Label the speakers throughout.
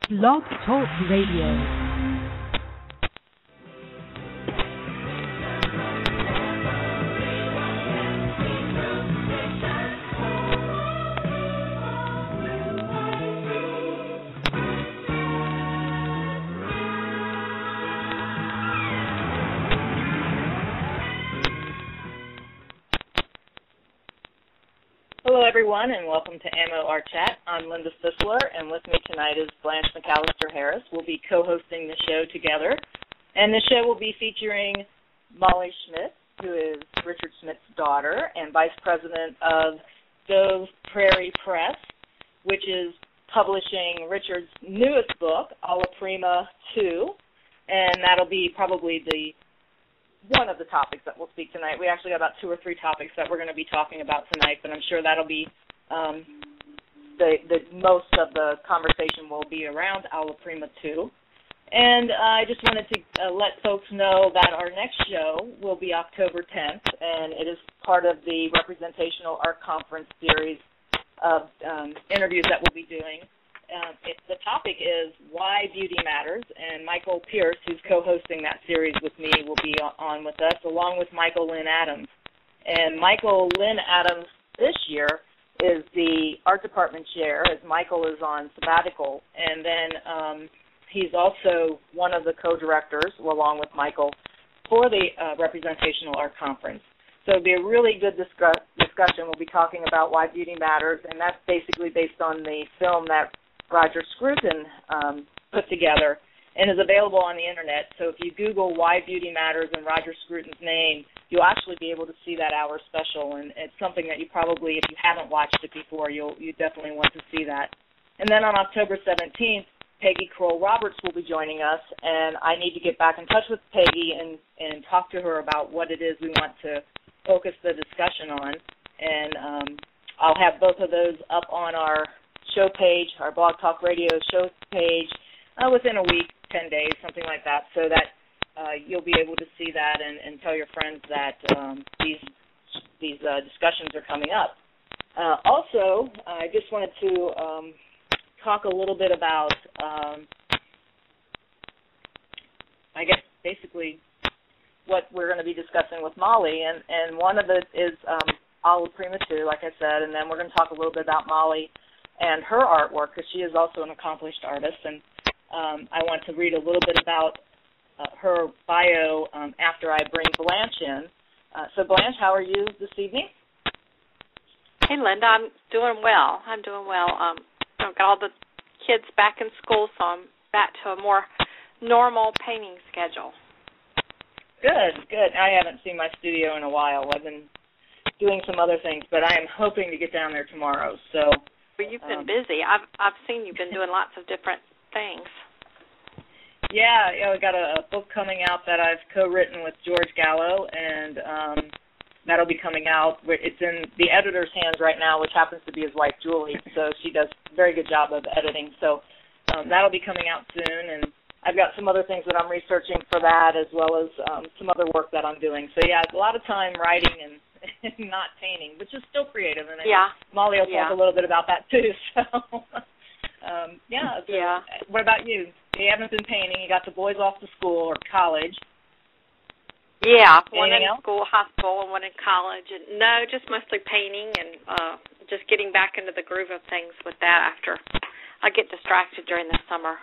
Speaker 1: Blog Talk Radio.
Speaker 2: Hello, everyone, and welcome to Ammo Our Chat. I'm Linda Sisler, and with me tonight is Blanche McAllister-Harris. We'll be co-hosting the show together, and the show will be featuring Molly Schmidt, who is Richard Schmidt's daughter and vice president of Dove Prairie Press, which is publishing Richard's newest book, Alla Prima 2, and that'll be probably one of the topics that we'll speak tonight. We actually got about 2 or 3 topics that we're going to be talking about tonight, but I'm sure that'll be the most of the conversation will be around Alla Prima 2. And I just wanted to let folks know that our next show will be October 10th, and it is part of the Representational Art Conference series of interviews that we'll be doing. The topic is Why Beauty Matters, and Michael Pierce, who's co-hosting that series with me, will be on with us, along with Michael Lynn Adams. And Michael Lynn Adams this year is the art department chair, as Michael is on sabbatical, and then he's also one of the co-directors, along with Michael, for the Representational Art Conference. So it'll be a really good discussion. We'll be talking about why beauty matters, and that's basically based on the film that Roger Scruton put together and is available on the Internet. So if you Google Why Beauty Matters and Roger Scruton's name, you'll actually be able to see that hour special, and it's something that you probably, if you haven't watched it before, you definitely want to see that. And then on October 17th, Peggy Kroll-Roberts will be joining us, and I need to get back in touch with Peggy and talk to her about what it is we want to focus the discussion on. And I'll have both of those up on our show page, our Blog Talk Radio show page, within a week, 10 days, something like that, so that you'll be able to see that and tell your friends that these discussions are coming up. Also, I just wanted to talk a little bit about, I guess, basically what we're going to be discussing with Molly, and one of it is Alla Prima 2, like I said, and then we're going to talk a little bit about Molly and her artwork, because she is also an accomplished artist, and I want to read a little bit about her bio after I bring Blanche in. So Blanche, how are you this evening?
Speaker 3: Hey, Linda, I'm doing well. I've got all the kids back in school, so I'm back to a more normal painting schedule.
Speaker 2: Good. I haven't seen my studio in a while. I've been doing some other things, but I am hoping to get down there tomorrow. So.
Speaker 3: Well, you've been busy. I've seen you've been doing lots of different things.
Speaker 2: Yeah, I got a book coming out that I've co-written with George Gallo, and that'll be coming out. It's in the editor's hands right now, which happens to be his wife, Julie, so she does a very good job of editing. So that'll be coming out soon, and I've got some other things that I'm researching for that, as well as some other work that I'm doing. So, yeah, a lot of time writing and not painting, which is still creative. And Molly will talk a little bit about that, too. So, What about you? You haven't been painting. You got the boys off to school or college.
Speaker 3: Yeah,
Speaker 2: Anything
Speaker 3: one in
Speaker 2: else?
Speaker 3: school, high school, and one in college. And no, just mostly painting and just getting back into the groove of things with that after I get distracted during the summer.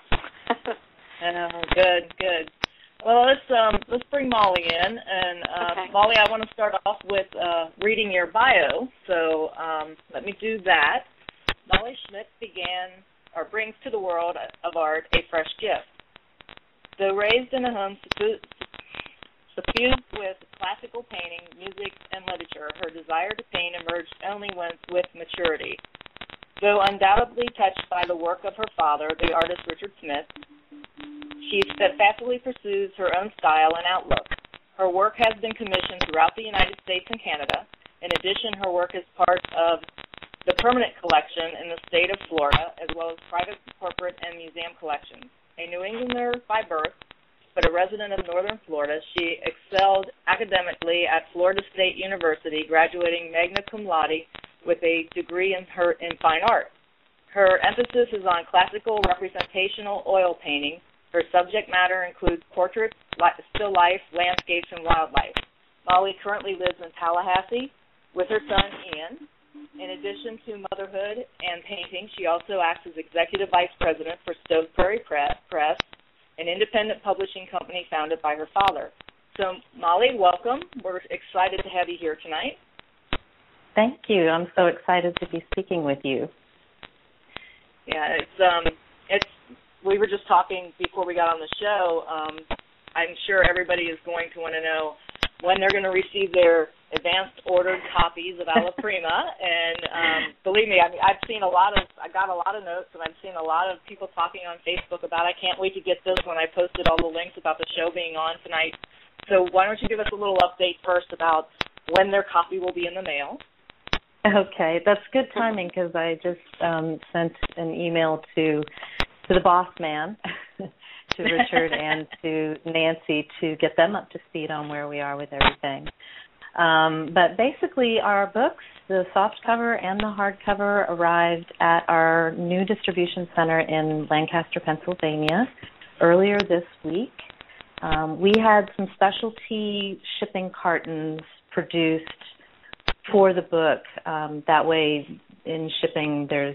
Speaker 2: Good. Well, let's bring Molly in, and
Speaker 3: okay.
Speaker 2: Molly, I want to start off with reading your bio. So let me do that. Molly Schmidt brings to the world of art a fresh gift. Though raised in a home suffused with classical painting, music, and literature, her desire to paint emerged only with maturity. Though undoubtedly touched by the work of her father, the artist Richard Smith, she steadfastly pursues her own style and outlook. Her work has been commissioned throughout the United States and Canada. In addition, her work is part of the permanent collection in the state of Florida, as well as private, corporate, and museum collections. A New Englander by birth, but a resident of northern Florida, she excelled academically at Florida State University, graduating magna cum laude with a degree in fine art. Her emphasis is on classical representational oil painting. Her subject matter includes portraits, still life, landscapes, and wildlife. Molly currently lives in Tallahassee with her son, Ian. In addition to motherhood and painting, she also acts as Executive Vice President for Stove Prairie Press, an independent publishing company founded by her father. So, Molly, welcome. We're excited to have you here tonight.
Speaker 4: Thank you. I'm so excited to be speaking with you.
Speaker 2: Yeah, we were just talking before we got on the show. I'm sure everybody is going to want to know when they're going to receive their advanced ordered copies of Alla Prima, and believe me, I got a lot of notes, and I've seen a lot of people talking on Facebook about I can't wait to get this when I posted all the links about the show being on tonight. So why don't you give us a little update first about when their copy will be in the mail?
Speaker 4: Okay, that's good timing because I just sent an email to the boss man, to Richard and to Nancy, to get them up to speed on where we are with everything. But basically our books, the softcover and the hardcover, arrived at our new distribution center in Lancaster, Pennsylvania earlier this week. We had some specialty shipping cartons produced for the book. That way in shipping there's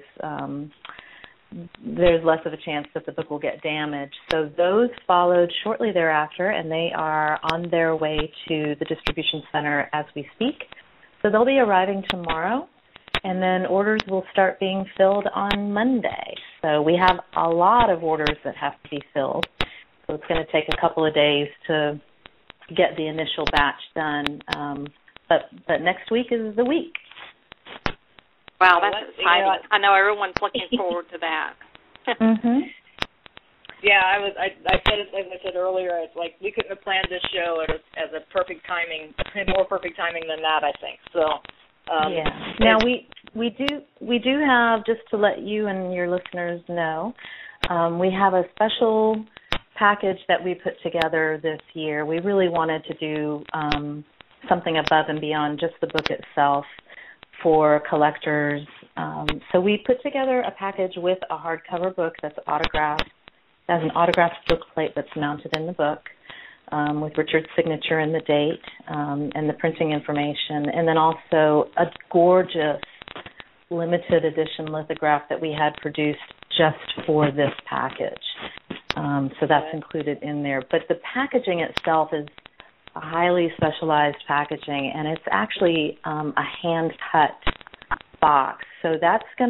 Speaker 4: less of a chance that the book will get damaged. So those followed shortly thereafter, and they are on their way to the distribution center as we speak. So they'll be arriving tomorrow, and then orders will start being filled on Monday. So we have a lot of orders that have to be filled. So it's going to take a couple of days to get the initial batch done. But next week is the week.
Speaker 3: Wow, that's exciting. I know everyone's looking forward to that.
Speaker 4: Mm-hmm.
Speaker 2: Yeah, I said it, as I said earlier, it's like we couldn't have planned this show as a perfect timing, more perfect timing than that, I think. So
Speaker 4: yeah. Now we do have, just to let you and your listeners know, we have a special package that we put together this year. We really wanted to do something above and beyond just the book itself for collectors. So we put together a package with a hardcover book that's autographed. There's an autographed book plate that's mounted in the book with Richard's signature and the date and the printing information, and then also a gorgeous limited edition lithograph that we had produced just for this package. So that's included in there. But the packaging itself is a highly specialized packaging, and it's actually a hand-cut box. So that's going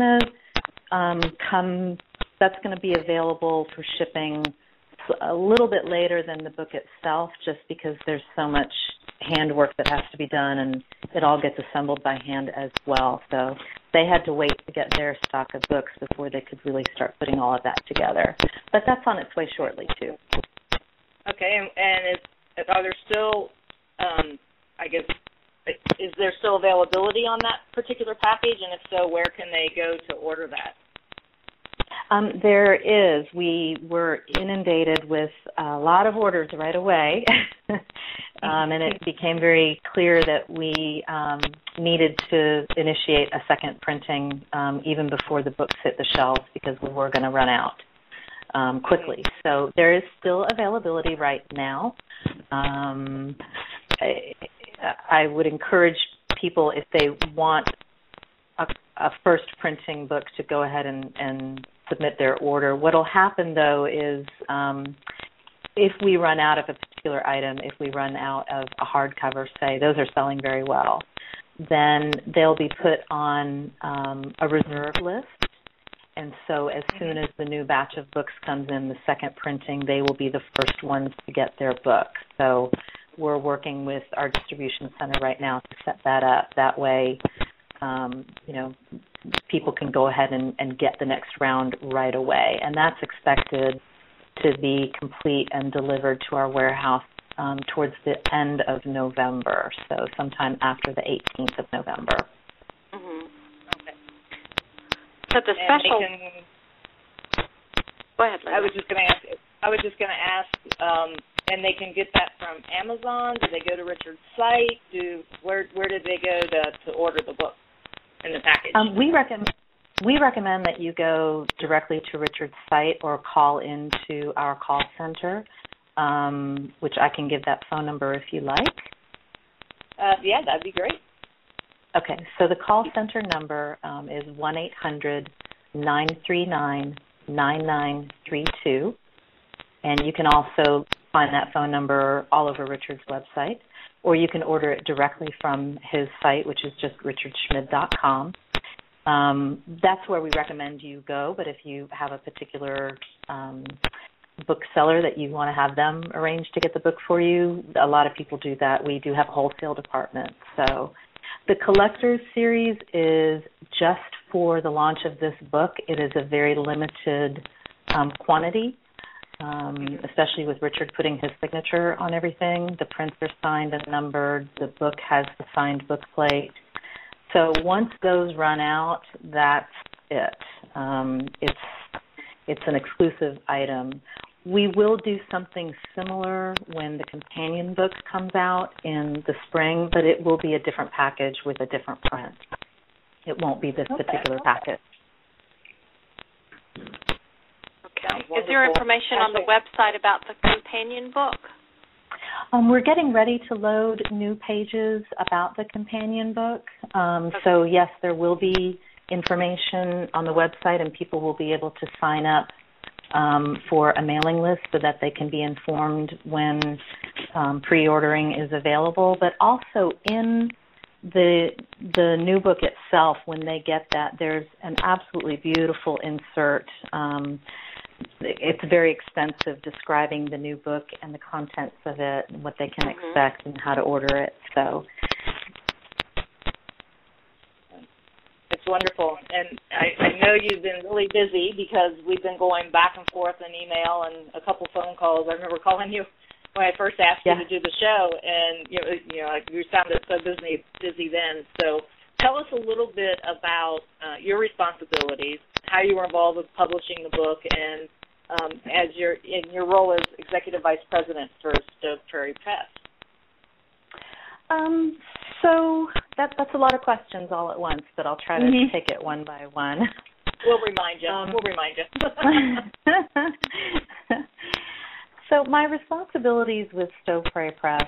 Speaker 4: to that's going to be available for shipping a little bit later than the book itself, just because there's so much handwork that has to be done, and it all gets assembled by hand as well. So they had to wait to get their stock of books before they could really start putting all of that together. But that's on its way shortly, too.
Speaker 2: Okay, and are there still, I guess, is there still availability on that particular package? And if so, where can they go to order that?
Speaker 4: There is. We were inundated with a lot of orders right away, and it became very clear that we needed to initiate a second printing even before the books hit the shelves, because we were going to run out quickly. So there is still availability right now. I would encourage people, if they want a first printing book, to go ahead and submit their order. What will happen, though, is if we run out of a particular item, if we run out of a hardcover, say, those are selling very well, then they'll be put on a reserve list. And so as soon as the new batch of books comes in, the second printing, they will be the first ones to get their book. So we're working with our distribution center right now to set that up. That way, people can go ahead and get the next round right away. And that's expected to be complete and delivered to our warehouse towards the end of November, so sometime after the 18th of November.
Speaker 3: Mm-hmm. Okay. So the special... Go ahead, Linda.
Speaker 2: I was just going to ask, and they can get that from Amazon? Do they go to Richard's site? Where did they go to order the book in the package?
Speaker 4: we recommend that you go directly to Richard's site or call into our call center, which I can give that phone number if you like.
Speaker 2: Yeah, that'd be great.
Speaker 4: Okay, so the call center number is 1-800-939-9932, and you can also find that phone number all over Richard's website, or you can order it directly from his site, which is just richardschmid.com. That's where we recommend you go, but if you have a particular bookseller that you want to have them arrange to get the book for you, a lot of people do that. We do have a wholesale department. So the Collector's Series is just for the launch of this book. It is a very limited quantity, especially with Richard putting his signature on everything. The prints are signed and numbered. The book has the signed book plate. So once those run out, that's it. It's an exclusive item. We will do something similar when the companion book comes out in the spring, but it will be a different package with a different print. It won't be this particular package.
Speaker 3: Okay. Is there information on the website about the companion book?
Speaker 4: We're getting ready to load new pages about the companion book. So, yes, there will be information on the website, and people will be able to sign up for a mailing list so that they can be informed when pre-ordering is available. But also in the new book itself, when they get that, there's an absolutely beautiful insert. It's very extensive, describing the new book and the contents of it and what they can expect and how to order it. So
Speaker 2: it's wonderful. And I know you've been really busy because we've been going back and forth in email and a couple phone calls. I remember calling you when I first asked you to do the show, and you sounded so busy then. So tell us a little bit about your responsibilities, how you were involved with publishing the book, and as in your role as Executive Vice President for Stove Prairie Press.
Speaker 4: So that's a lot of questions all at once, but I'll try to take it one by one.
Speaker 2: We'll remind you.
Speaker 4: So my responsibilities with Stove Prairie Press,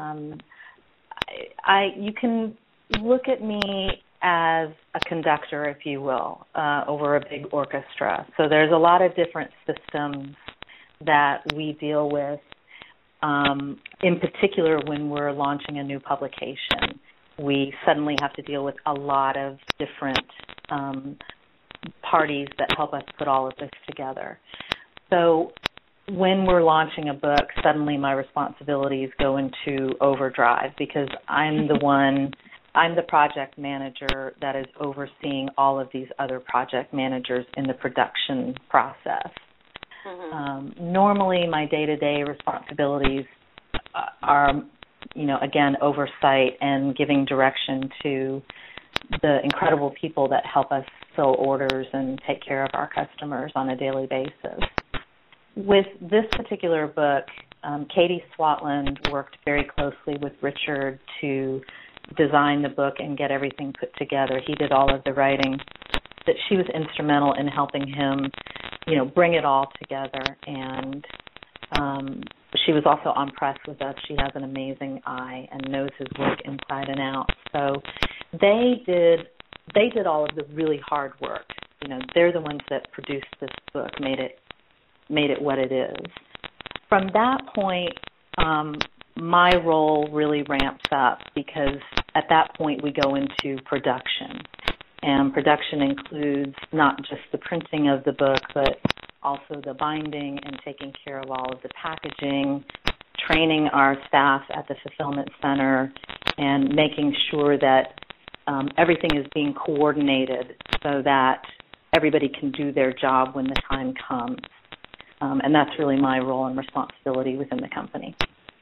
Speaker 4: you can look at me as a conductor, if you will, over a big orchestra. So there's a lot of different systems that we deal with. In particular, when we're launching a new publication, we suddenly have to deal with a lot of different parties that help us put all of this together. So when we're launching a book, suddenly my responsibilities go into overdrive because I'm the project manager that is overseeing all of these other project managers in the production process. Normally, my day-to-day responsibilities are, again, oversight and giving direction to the incredible people that help us fill orders and take care of our customers on a daily basis. With this particular book, Katie Swatland worked very closely with Richard to design the book and get everything put together. He did all of the writing. That she was instrumental in helping him, bring it all together. And she was also on press with us. She has an amazing eye and knows his work inside and out. So they did all of the really hard work. They're the ones that produced this book, made it what it is. From that point, my role really ramps up because at that point we go into production. And production includes not just the printing of the book, but also the binding and taking care of all of the packaging, training our staff at the fulfillment center, and making sure that everything is being coordinated so that everybody can do their job when the time comes. And that's really my role and responsibility within the company.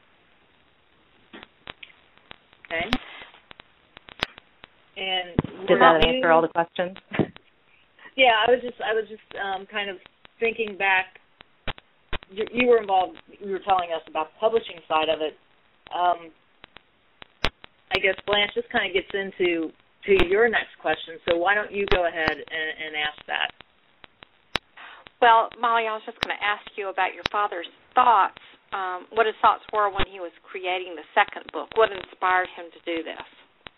Speaker 2: Okay. And
Speaker 4: did that answer all the questions?
Speaker 2: Yeah, I was just kind of thinking back. You were involved. You were telling us about the publishing side of it. I guess Blanche, this kind of gets into to your next question. So why don't you go ahead and ask that?
Speaker 3: Well, Molly, I was just going to ask you about your father's thoughts, what his thoughts were when he was creating the second book. What inspired him to do this?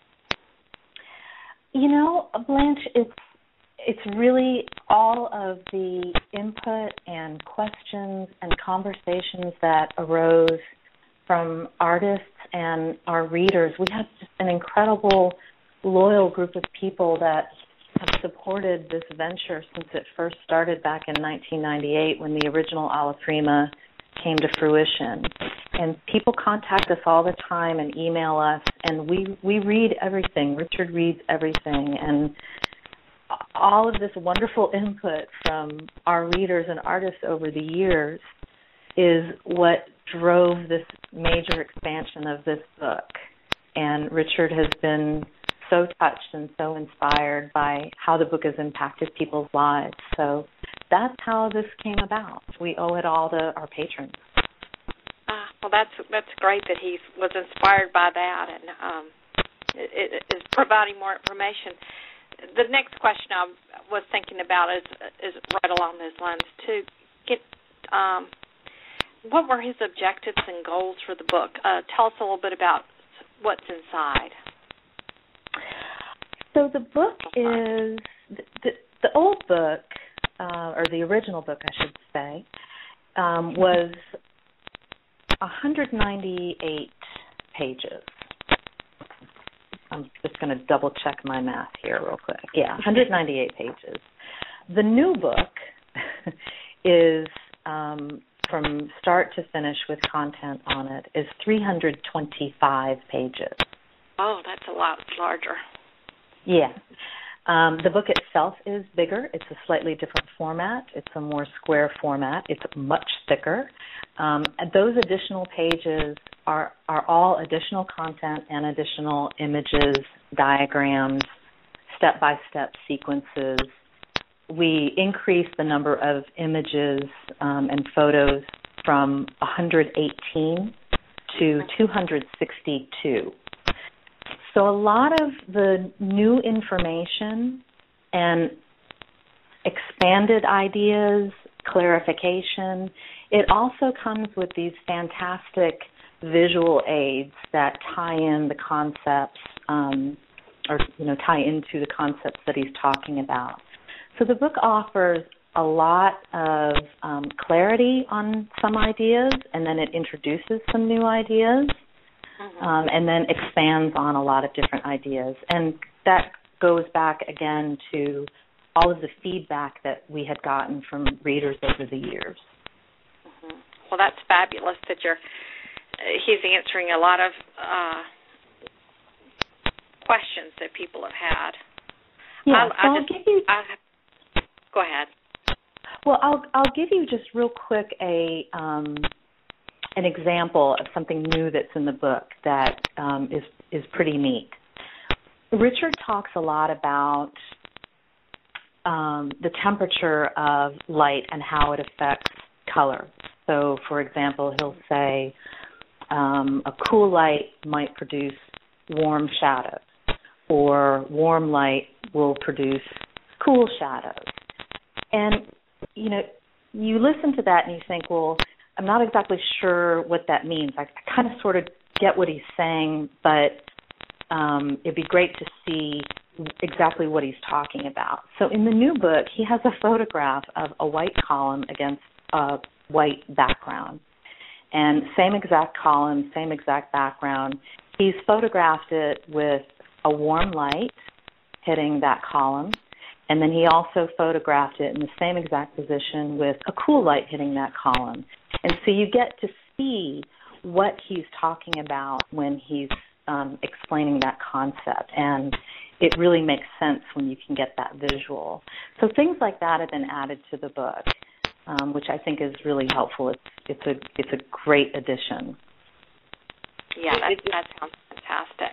Speaker 4: You know, Blanche, it's really all of the input and questions and conversations that arose from artists and our readers. We have just an incredible, loyal group of people that have supported this venture since it first started back in 1998 when the original Alla Prima came to fruition. And people contact us all the time and email us, and we read everything. Richard reads everything, and all of this wonderful input from our readers and artists over the years is what drove this major expansion of this book. And Richard has been so touched and so inspired by how the book has impacted people's lives. So that's how this came about. We owe it all to our patrons.
Speaker 3: Well, that's great that he was inspired by that, and it is providing more information. The next question I was thinking about is right along those lines too. What were his objectives and goals for the book? Tell us a little bit about what's inside.
Speaker 4: So the book is the old book, or the original book, I should say, was 198 pages. I'm just going to double check my math here real quick. Yeah, 198 pages. The new book is, from start to finish with content on it, is 325 pages.
Speaker 3: Oh, that's a lot larger.
Speaker 4: Yeah. The book itself is bigger. It's a slightly different format. It's a more square format. It's much thicker. And those additional pages are all additional content and additional images, diagrams, step-by-step sequences. We increased the number of images and photos from 118 to 262. So a lot of the new information and expanded ideas, clarification, it also comes with these fantastic visual aids that tie in the concepts, tie into the concepts that he's talking about. So the book offers a lot of clarity on some ideas, and then it introduces some new ideas. And then expands on a lot of different ideas. And that goes back again to all of the feedback that we had gotten from readers over the years.
Speaker 3: Well, that's fabulous that he's answering a lot of questions that people have had.
Speaker 4: Yeah,
Speaker 3: go ahead.
Speaker 4: Well, I'll give you just real quick an example of something new that's in the book that is pretty neat. Richard talks a lot about the temperature of light and how it affects color. So, for example, he'll say a cool light might produce warm shadows, or warm light will produce cool shadows. And, you listen to that and you think, well, I'm not exactly sure what that means. I kind of sort of get what he's saying, but it'd be great to see exactly what he's talking about. So in the new book, he has a photograph of a white column against a white background. And same exact column, same exact background. He's photographed it with a warm light hitting that column. And then he also photographed it in the same exact position with a cool light hitting that column. And so you get to see what he's talking about when he's explaining that concept. And it really makes sense when you can get that visual. So things like that have been added to the book, which I think is really helpful. It's a great addition.
Speaker 3: Yeah, that sounds fantastic.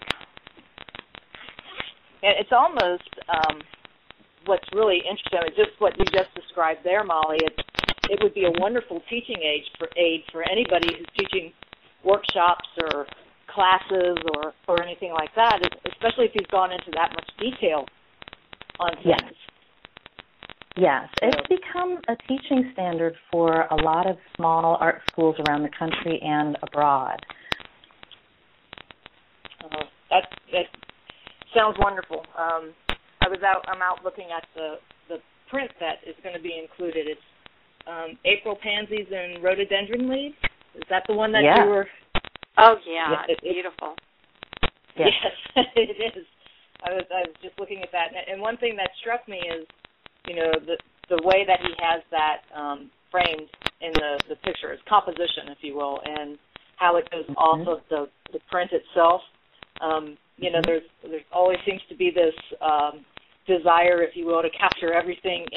Speaker 2: It's almost what's really interesting is just what you just described there, Molly. It would be a wonderful teaching aid for anybody who's teaching workshops or classes or anything like that, especially if he's gone into that much detail on things.
Speaker 4: Yes, it's become a teaching standard for a lot of small art schools around the country and abroad.
Speaker 2: That sounds wonderful. I'm out looking at the print that is going to be included. It's April Pansies and Rhododendron Leaves. Is that the one that you were?
Speaker 3: Oh yeah, it's beautiful.
Speaker 2: Yes, it is. I was just looking at that, and one thing that struck me is, the way that he has that framed in the picture, his composition, if you will, and how it goes off of the print itself. There's always seems to be this desire, if you will, to capture everything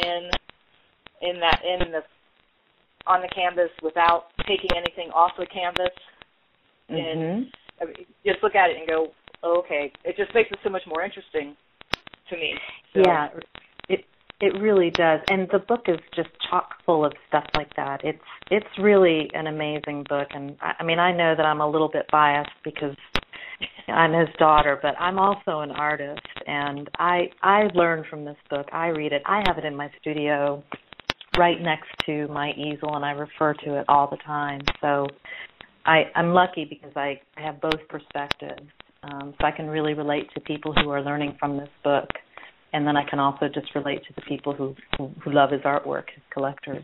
Speaker 2: on the canvas without taking anything off the canvas. And just look at it and go, oh, okay. It just makes it so much more interesting to me. So.
Speaker 4: Yeah, it really does. And the book is just chock full of stuff like that. It's really an amazing book. And I know that I'm a little bit biased because I'm his daughter, but I'm also an artist, and I learn from this book. I read it. I have it in my studio right next to my easel, and I refer to it all the time. So I'm lucky because I have both perspectives. So I can really relate to people who are learning from this book, and then I can also just relate to the people who love his artwork, his collectors.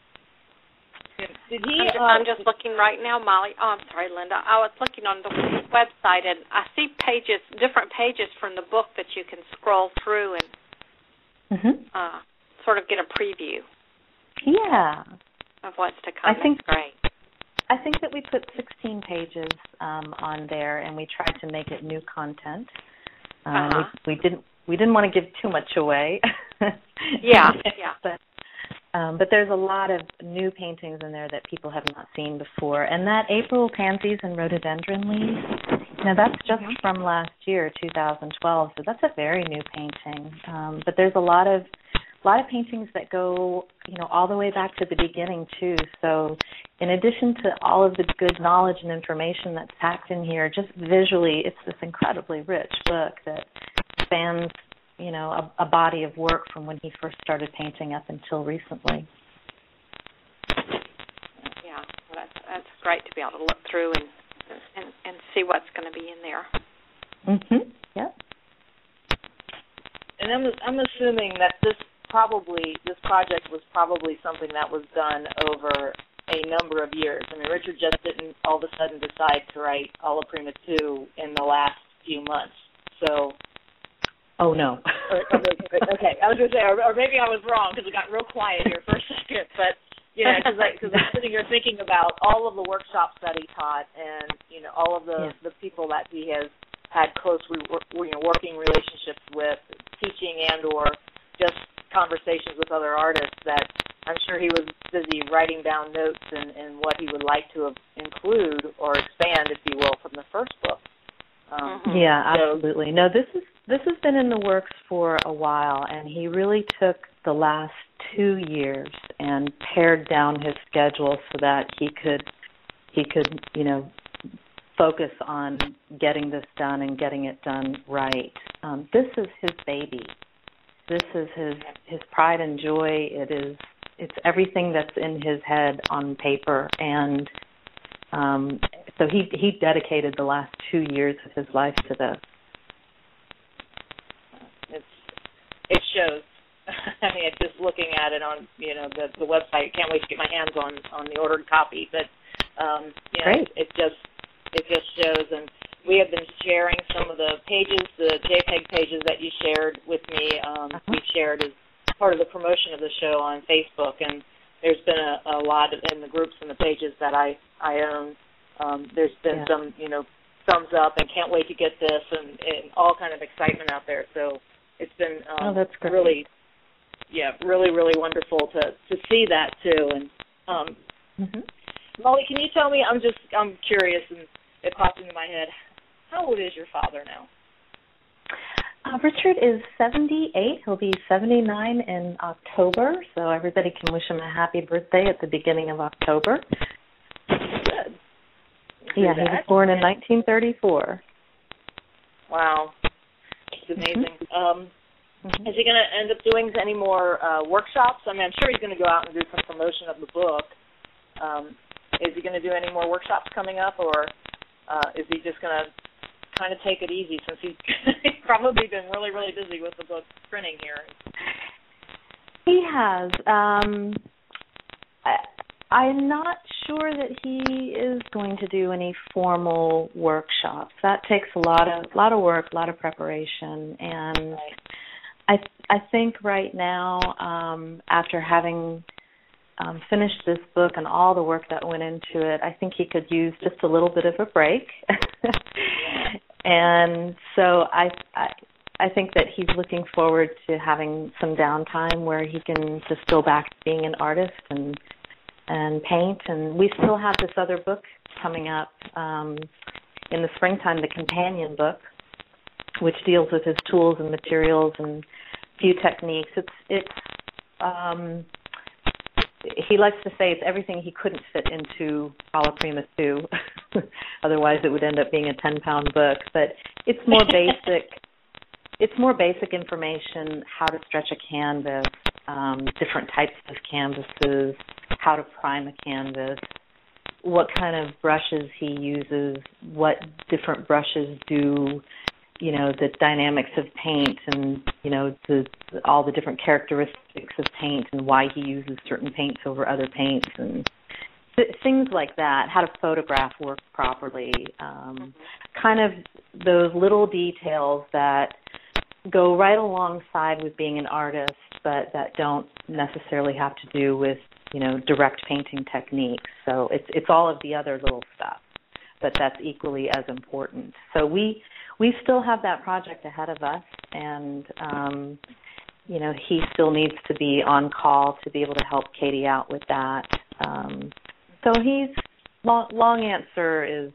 Speaker 3: I'm just looking right now, Molly. Oh, I'm sorry, Linda. I was looking on the website, and I see different pages from the book that you can scroll through and sort of get a preview.
Speaker 4: Yeah. Of
Speaker 3: what's to come. That's great.
Speaker 4: I think that we put 16 pages on there, and we tried to make it new content. We didn't want to give too much away.
Speaker 3: Yeah.
Speaker 4: But there's a lot of new paintings in there that people have not seen before. And that April Pansies and Rhododendron Leaves, that's just from last year, 2012. So that's a very new painting. But there's a lot of paintings that go, all the way back to the beginning too. So in addition to all of the good knowledge and information that's packed in here, just visually, it's this incredibly rich book that spans a body of work from when he first started painting up until recently.
Speaker 3: Yeah, well, that's great to be able to look through and see what's going to be in there.
Speaker 4: Yep.
Speaker 2: And I'm assuming that this project was probably something that was done over a number of years. Richard just didn't all of a sudden decide to write Alla Prima 2 in the last few months. So.
Speaker 4: Oh, no.
Speaker 2: Okay, I was going to say, or maybe I was wrong because it got real quiet here for a second. But, because I'm sitting here thinking about all of the workshops that he taught and, all of the people that he has had close working relationships with, teaching and or just conversations with other artists, that I'm sure he was busy writing down notes and what he would like to include or expand, if you will, from the first book.
Speaker 4: Yeah, absolutely. No, this has been in the works for a while, and he really took the last 2 years and pared down his schedule so that he could focus on getting this done and getting it done right. This is his baby. This is his pride and joy. It's everything that's in his head on paper, and so he dedicated the last 2 years of his life to this.
Speaker 2: It shows. Just looking at it on the website, can't wait to get my hands on the ordered copy. But
Speaker 4: great.
Speaker 2: It just shows, and we have been sharing some of the pages, the JPEG pages that you shared with me. We've shared as part of the promotion of the show on Facebook, and there's been a lot in the groups and the pages that I own. There's been some thumbs up and can't wait to get this, and all kind of excitement out there. So it's been
Speaker 4: that's great.
Speaker 2: really really wonderful to see that too. And Molly, can you tell me? I'm curious, and it popped into my head. How old is your father now?
Speaker 4: Richard is 78. He'll be 79 in October, so everybody can wish him a happy birthday at the beginning of October.
Speaker 2: Good.
Speaker 4: Yeah, he was born in 1934.
Speaker 2: Wow. It's amazing. Is he going to end up doing any more workshops? I mean, I'm sure he's going to go out and do some promotion of the book. Is he going to do any more workshops coming up, or is he just going to kind of take it easy since he's probably been really, really busy with the book printing here?
Speaker 4: He has. I'm not sure that he is going to do any formal workshops. That takes a lot of work, a lot of preparation, and I think right now, after having finished this book and all the work that went into it, I think he could use just a little bit of a break. And so I think that he's looking forward to having some downtime where he can just go back to being an artist and paint. And we still have this other book coming up in the springtime, the companion book, which deals with his tools and materials and few techniques. He likes to say it's everything he couldn't fit into Alla Prima 2. Otherwise it would end up being a 10-pound book. But it's more basic. It's more basic information, how to stretch a canvas, different types of canvases, how to prime a canvas, what kind of brushes he uses, what different brushes do, the dynamics of paint and, all the different characteristics of paint and why he uses certain paints over other paints and things like that, how to photograph work properly, kind of those little details that go right alongside with being an artist, but that don't necessarily have to do with, direct painting techniques. So it's all of the other little stuff, but that's equally as important. So we still have that project ahead of us, and, he still needs to be on call to be able to help Katie out with that. So he's, long answer is,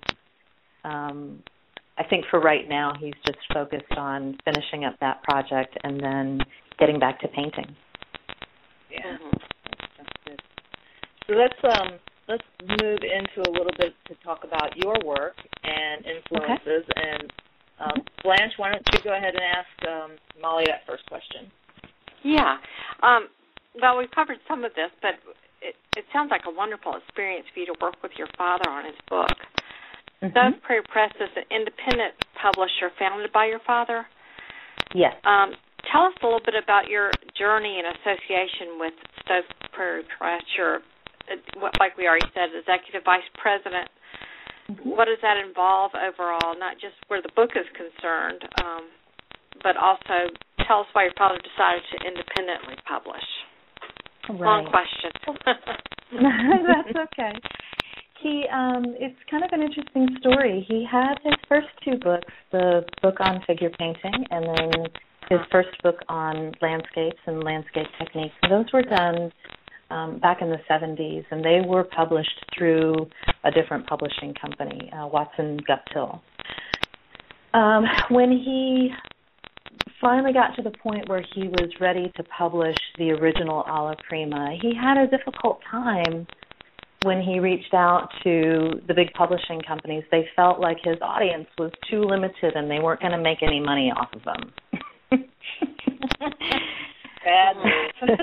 Speaker 4: I think for right now he's just focused on finishing up that project and then getting back to painting.
Speaker 2: Yeah. That's good. So let's move into a little bit to talk about your work and influences. Okay. And Blanche, why don't you go ahead and ask Molly that first question?
Speaker 3: Yeah. Well, we've covered some of this, but it sounds like a wonderful experience for you to work with your father on his book. Stove Prairie Press is an independent publisher founded by your father.
Speaker 4: Yes.
Speaker 3: Tell us a little bit about your journey and association with Stove Prairie Press. You're, like we already said, executive vice president. What does that involve overall, not just where the book is concerned, but also tell us why your father decided to independently publish.
Speaker 4: Right.
Speaker 3: Long question.
Speaker 4: That's okay. It's kind of an interesting story. He had his first two books, the book on figure painting and then his first book on landscapes and landscape techniques. And those were done back in the 70s, and they were published through a different publishing company, Watson Guptill. When he finally got to the point where he was ready to publish the original Alla Prima, he had a difficult time when he reached out to the big publishing companies. They felt like his audience was too limited and they weren't going to make any money off of him.
Speaker 2: Bad news.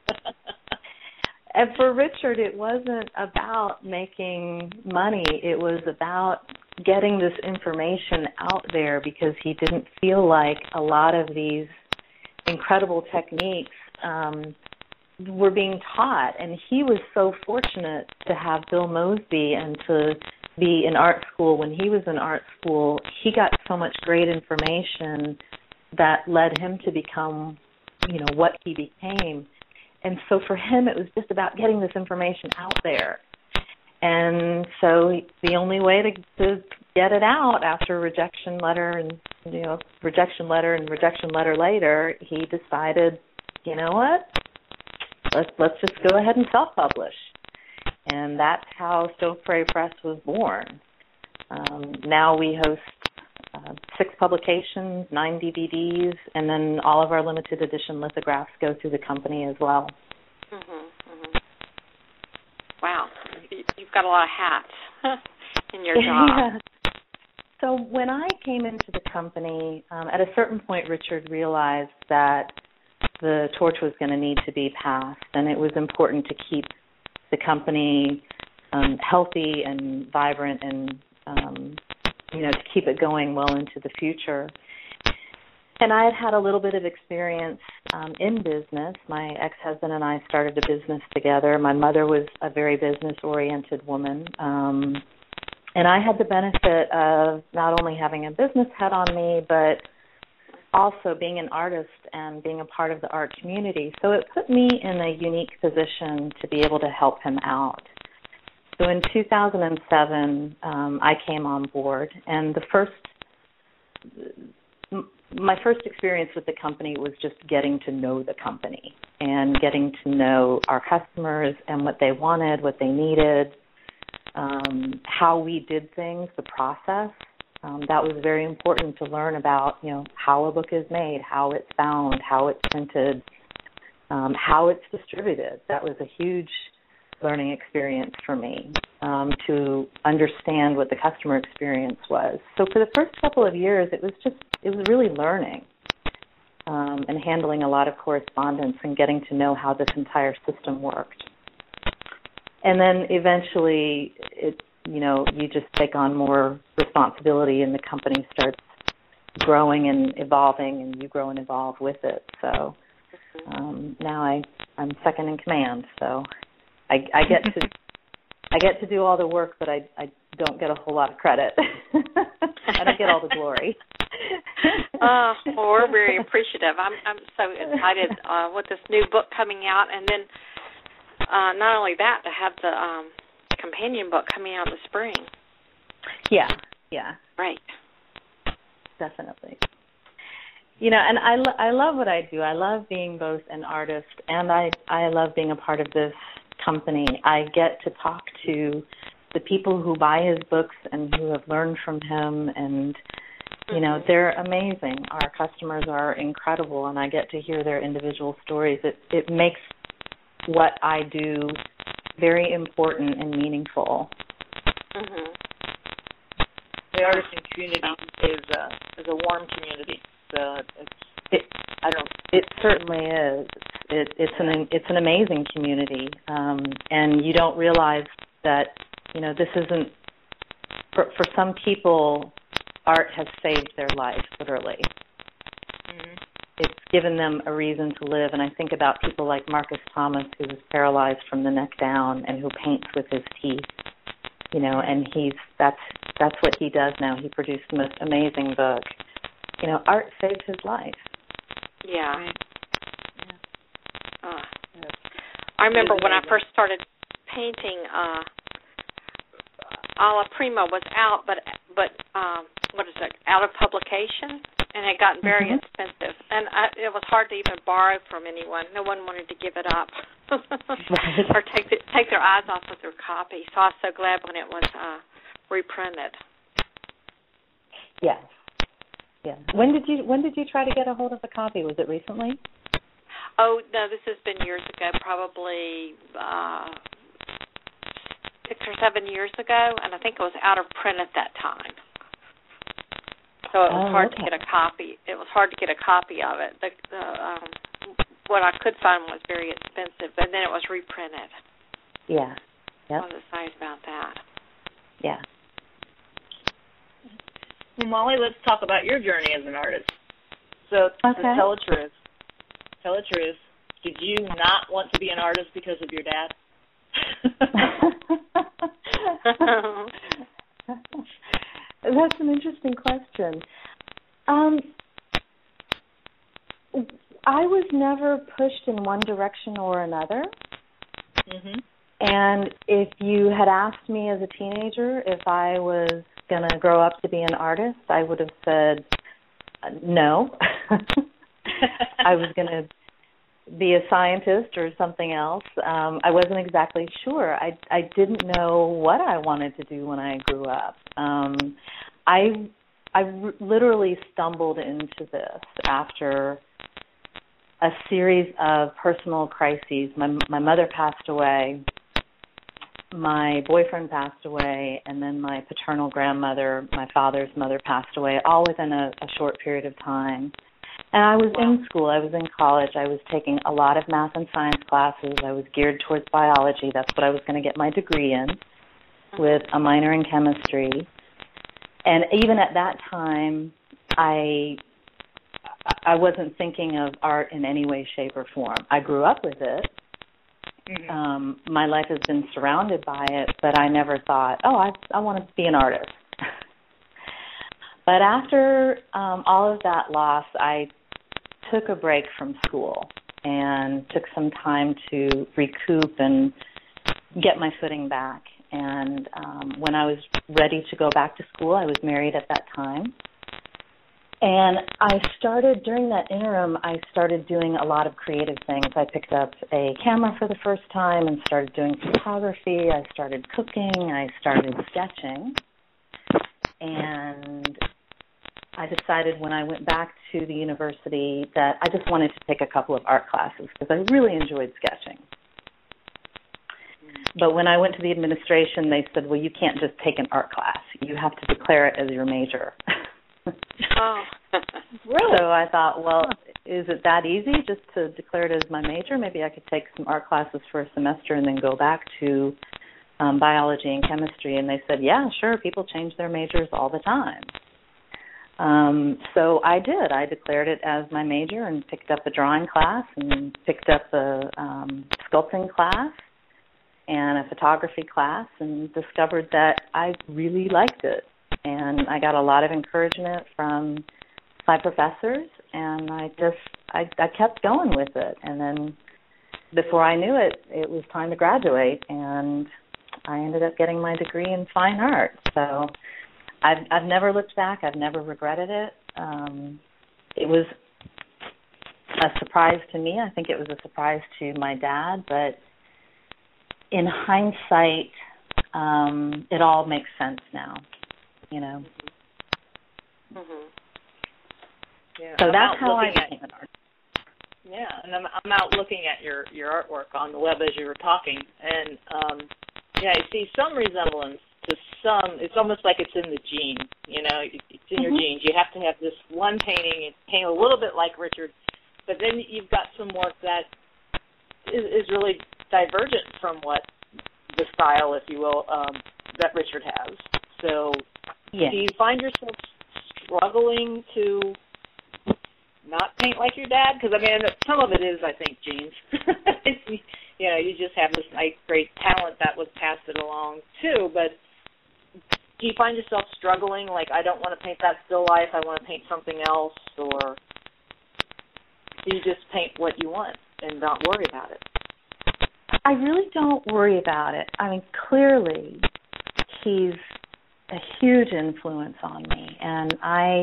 Speaker 4: And for Richard, it wasn't about making money. It was about getting this information out there because he didn't feel like a lot of these incredible techniques were being taught. And he was so fortunate to have Bill Mosby and to be in art school. When he was in art school, he got so much great information that led him to become, what he became. And so for him, it was just about getting this information out there. And so the only way to get it out after rejection letter and rejection letter later, he decided, you know what? Let's just go ahead and self-publish. And that's how Stove Prairie Press was born. Now we host 6 publications, 9 DVDs, and then all of our limited edition lithographs go through the company as well.
Speaker 3: Wow, you've got a lot of hats. in your job?
Speaker 4: Yeah. So when I came into the company, at a certain point, Richard realized that the torch was going to need to be passed, and it was important to keep the company healthy and vibrant, and to keep it going well into the future. And I had a little bit of experience in business. My ex-husband and I started a business together. My mother was a very business-oriented woman. And I had the benefit of not only having a business hat on me, but also being an artist and being a part of the art community. So it put me in a unique position to be able to help him out. So in 2007, I came on board, and my first experience with the company was just getting to know the company and getting to know our customers and what they wanted, what they needed, how we did things, the process. That was very important to learn about, how a book is made, how it's bound, how it's printed, how it's distributed. That was a huge learning experience for me, to understand what the customer experience was. So for the first couple of years, it was really learning and handling a lot of correspondence and getting to know how this entire system worked. And then eventually, you just take on more responsibility, and the company starts growing and evolving, and you grow and evolve with it. So now I'm second in command. So I get to do all the work, but I don't get a whole lot of credit. I don't get all the glory.
Speaker 3: Well, we're very appreciative. I'm so excited with this new book coming out, and then not only that, to have the companion book coming out in the spring.
Speaker 4: Yeah.
Speaker 3: Right.
Speaker 4: Definitely. And I love what I do. I love being both an artist, and I love being a part of this company. I get to talk to the people who buy his books and who have learned from him, and they're amazing. Our customers are incredible, and I get to hear their individual stories. It makes what I do very important and meaningful.
Speaker 2: Mm-hmm. The artisan community is a warm community. So
Speaker 4: it certainly is. It's an amazing community, and you don't realize that this isn't for some people. Art has saved their life, literally. Mm-hmm. It's given them a reason to live, and I think about people like Marcus Thomas, who was paralyzed from the neck down and who paints with his teeth. And that's what he does now. He produced the most amazing book. Art saved his life.
Speaker 3: Yeah. I remember when I first started painting, Alla Prima was out, but what is it, out of publication, and it had gotten very expensive. And it was hard to even borrow from anyone. No one wanted to give it up or take their eyes off of their copy. So I was so glad when it was reprinted.
Speaker 4: Yes. Yeah. When did you try to get a hold of a copy? Was it recently?
Speaker 3: Oh no, this has been years ago, probably 6 or 7 years ago, and I think it was out of print at that time. So it was hard to get a copy. It was hard to get a copy of it. What I could find was very expensive, and then it was reprinted.
Speaker 4: Yeah. Yep.
Speaker 3: I was excited about that.
Speaker 4: Yeah.
Speaker 2: Well, Molly, let's talk about your journey as an artist. So tell the truth. Tell the truth. Did you not want to be an artist because of your dad?
Speaker 4: That's an interesting question. I was never pushed in one direction or another. Mm-hmm. And if you had asked me as a teenager if I was going to grow up to be an artist, I would have said no. I was going to be a scientist or something else. I wasn't exactly sure. I didn't know what I wanted to do when I grew up. I literally stumbled into this after a series of personal crises. My mother passed away my boyfriend passed away, and then my paternal grandmother, my father's mother, passed away, all within a short period of time. And I was in school. I was in college. I was taking a lot of math and science classes. I was geared towards biology. That's what I was going to get my degree in, with a minor in chemistry. And even at that time, I wasn't thinking of art in any way, shape, or form. I grew up with it. Mm-hmm. My life has been surrounded by it, but I never thought, I want to be an artist. But after all of that loss, I took a break from school and took some time to recoup and get my footing back. And when I was ready to go back to school, I was married at that time. And during that interim, I started doing a lot of creative things. I picked up a camera for the first time and started doing photography. I started cooking. I started sketching. And I decided when I went back to the university that I just wanted to take a couple of art classes because I really enjoyed sketching. But when I went to the administration, they said, well, you can't just take an art class. You have to declare it as your major.
Speaker 3: Oh,
Speaker 4: really? So I thought, well, is it that easy just to declare it as my major? Maybe I could take some art classes for a semester and then go back to biology and chemistry. And they said, yeah, sure, people change their majors all the time. So I did. I declared it as my major and picked up a drawing class and picked up a sculpting class and a photography class and discovered that I really liked it. And I got a lot of encouragement from my professors, and I kept going with it. And then before I knew it, it was time to graduate, and I ended up getting my degree in fine art. So I've never looked back. I've never regretted it. It was a surprise to me. I think it was a surprise to my dad, but in hindsight, it all makes sense now, you know.
Speaker 2: Mm-hmm. Yeah,
Speaker 4: so that's how I became an artist.
Speaker 2: Yeah, and I'm out looking at your artwork on the web as you were talking, and I see some resemblance to some. It's almost like it's in the gene, you know. It's in your genes. You have to have this one painting. It's paint a little bit like Richard, but then you've got some work that is really divergent from what the style, if you will, that Richard has. So
Speaker 4: yes.
Speaker 2: Do you find yourself struggling to not paint like your dad? Because, I mean, some of it is, I think, genes. You know, you just have this nice, great talent that was passed it along, too. But do you find yourself struggling, like, I don't want to paint that still life, I want to paint something else? Or do you just paint what you want and not worry about it?
Speaker 4: I really don't worry about it. I mean, clearly, he's a huge influence on me. And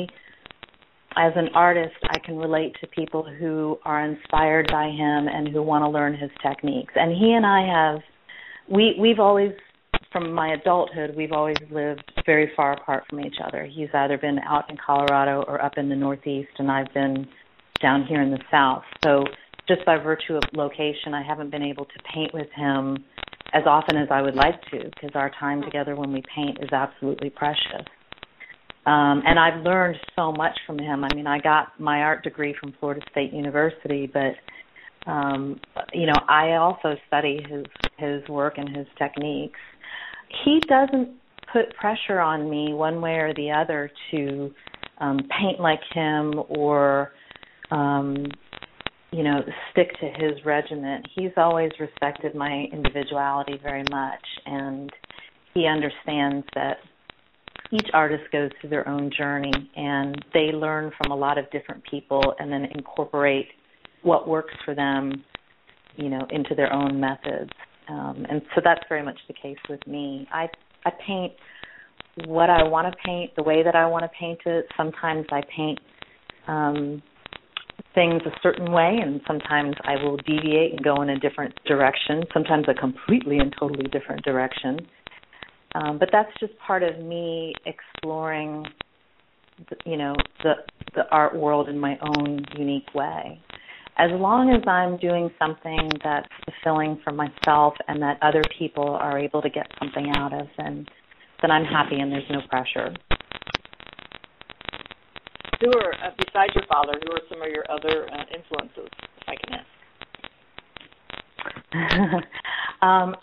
Speaker 4: as an artist, I can relate to people who are inspired by him and who want to learn his techniques. And he and I we've always, from my adulthood, we've always lived very far apart from each other. He's either been out in Colorado or up in the Northeast, and I've been down here in the South. So just by virtue of location, I haven't been able to paint with him as often as I would like to, because our time together when we paint is absolutely precious. And I've learned so much from him. I mean, I got my art degree from Florida State University, but, you know, I also study his work and his techniques. He doesn't put pressure on me one way or the other to paint like him or, you know, stick to his regiment. He's always respected my individuality very much, and he understands that each artist goes through their own journey, and they learn from a lot of different people and then incorporate what works for them, you know, into their own methods. And so that's very much the case with me. I paint what I want to paint, the way that I want to paint it. Sometimes I paint things a certain way, and sometimes I will deviate and go in a different direction, sometimes a completely and totally different direction. But that's just part of me exploring, you know, the art world in my own unique way. as long as I'm doing something that's fulfilling for myself and that other people are able to get something out of, then I'm happy and there's no pressure.
Speaker 2: Who are, besides your father, who are some of your other influences, if I can ask?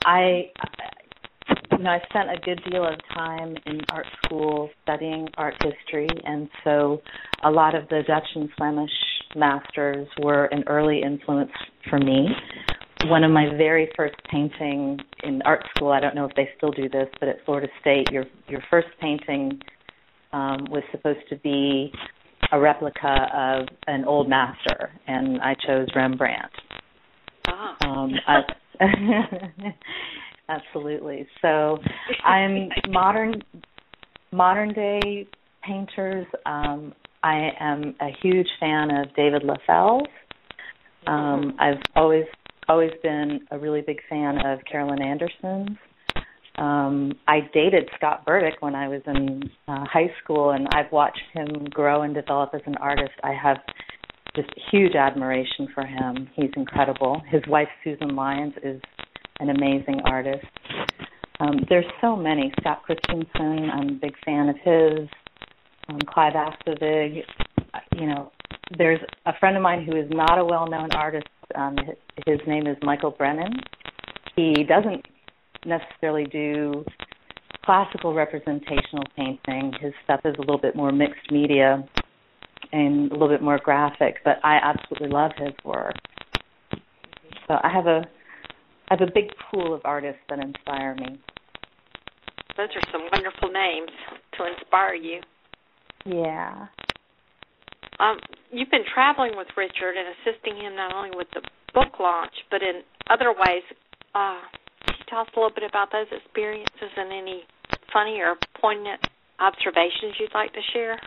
Speaker 4: I spent a good deal of time in art school studying art history, and so a lot of the Dutch and Flemish masters were an early influence for me. One of my very first painting in art school, I don't know if they still do this, but at Florida State, your first painting was supposed to be a replica of an old master, and I chose Rembrandt. Absolutely. So I'm modern day painters. I am a huge fan of David Lascelles. I've always been a really big fan of Carolyn Anderson. I dated Scott Burdick when I was in high school, and I've watched him grow and develop as an artist. I have just huge admiration for him. He's incredible. His wife, Susan Lyons, is an amazing artist. There's so many. Scott Christensen, I'm a big fan of his. Clive Astovig. There's a friend of mine who is not a well-known artist. His name is Michael Brennan. He doesn't necessarily do classical representational painting. His stuff is a little bit more mixed media and a little bit more graphic, but I absolutely love his work. So I have a big pool of artists that inspire me.
Speaker 3: Those are some wonderful names to inspire you.
Speaker 4: Yeah.
Speaker 3: You've been traveling with Richard and assisting him not only with the book launch, but in other ways. Can you tell us a little bit about those experiences and any funny or poignant observations you'd like to share?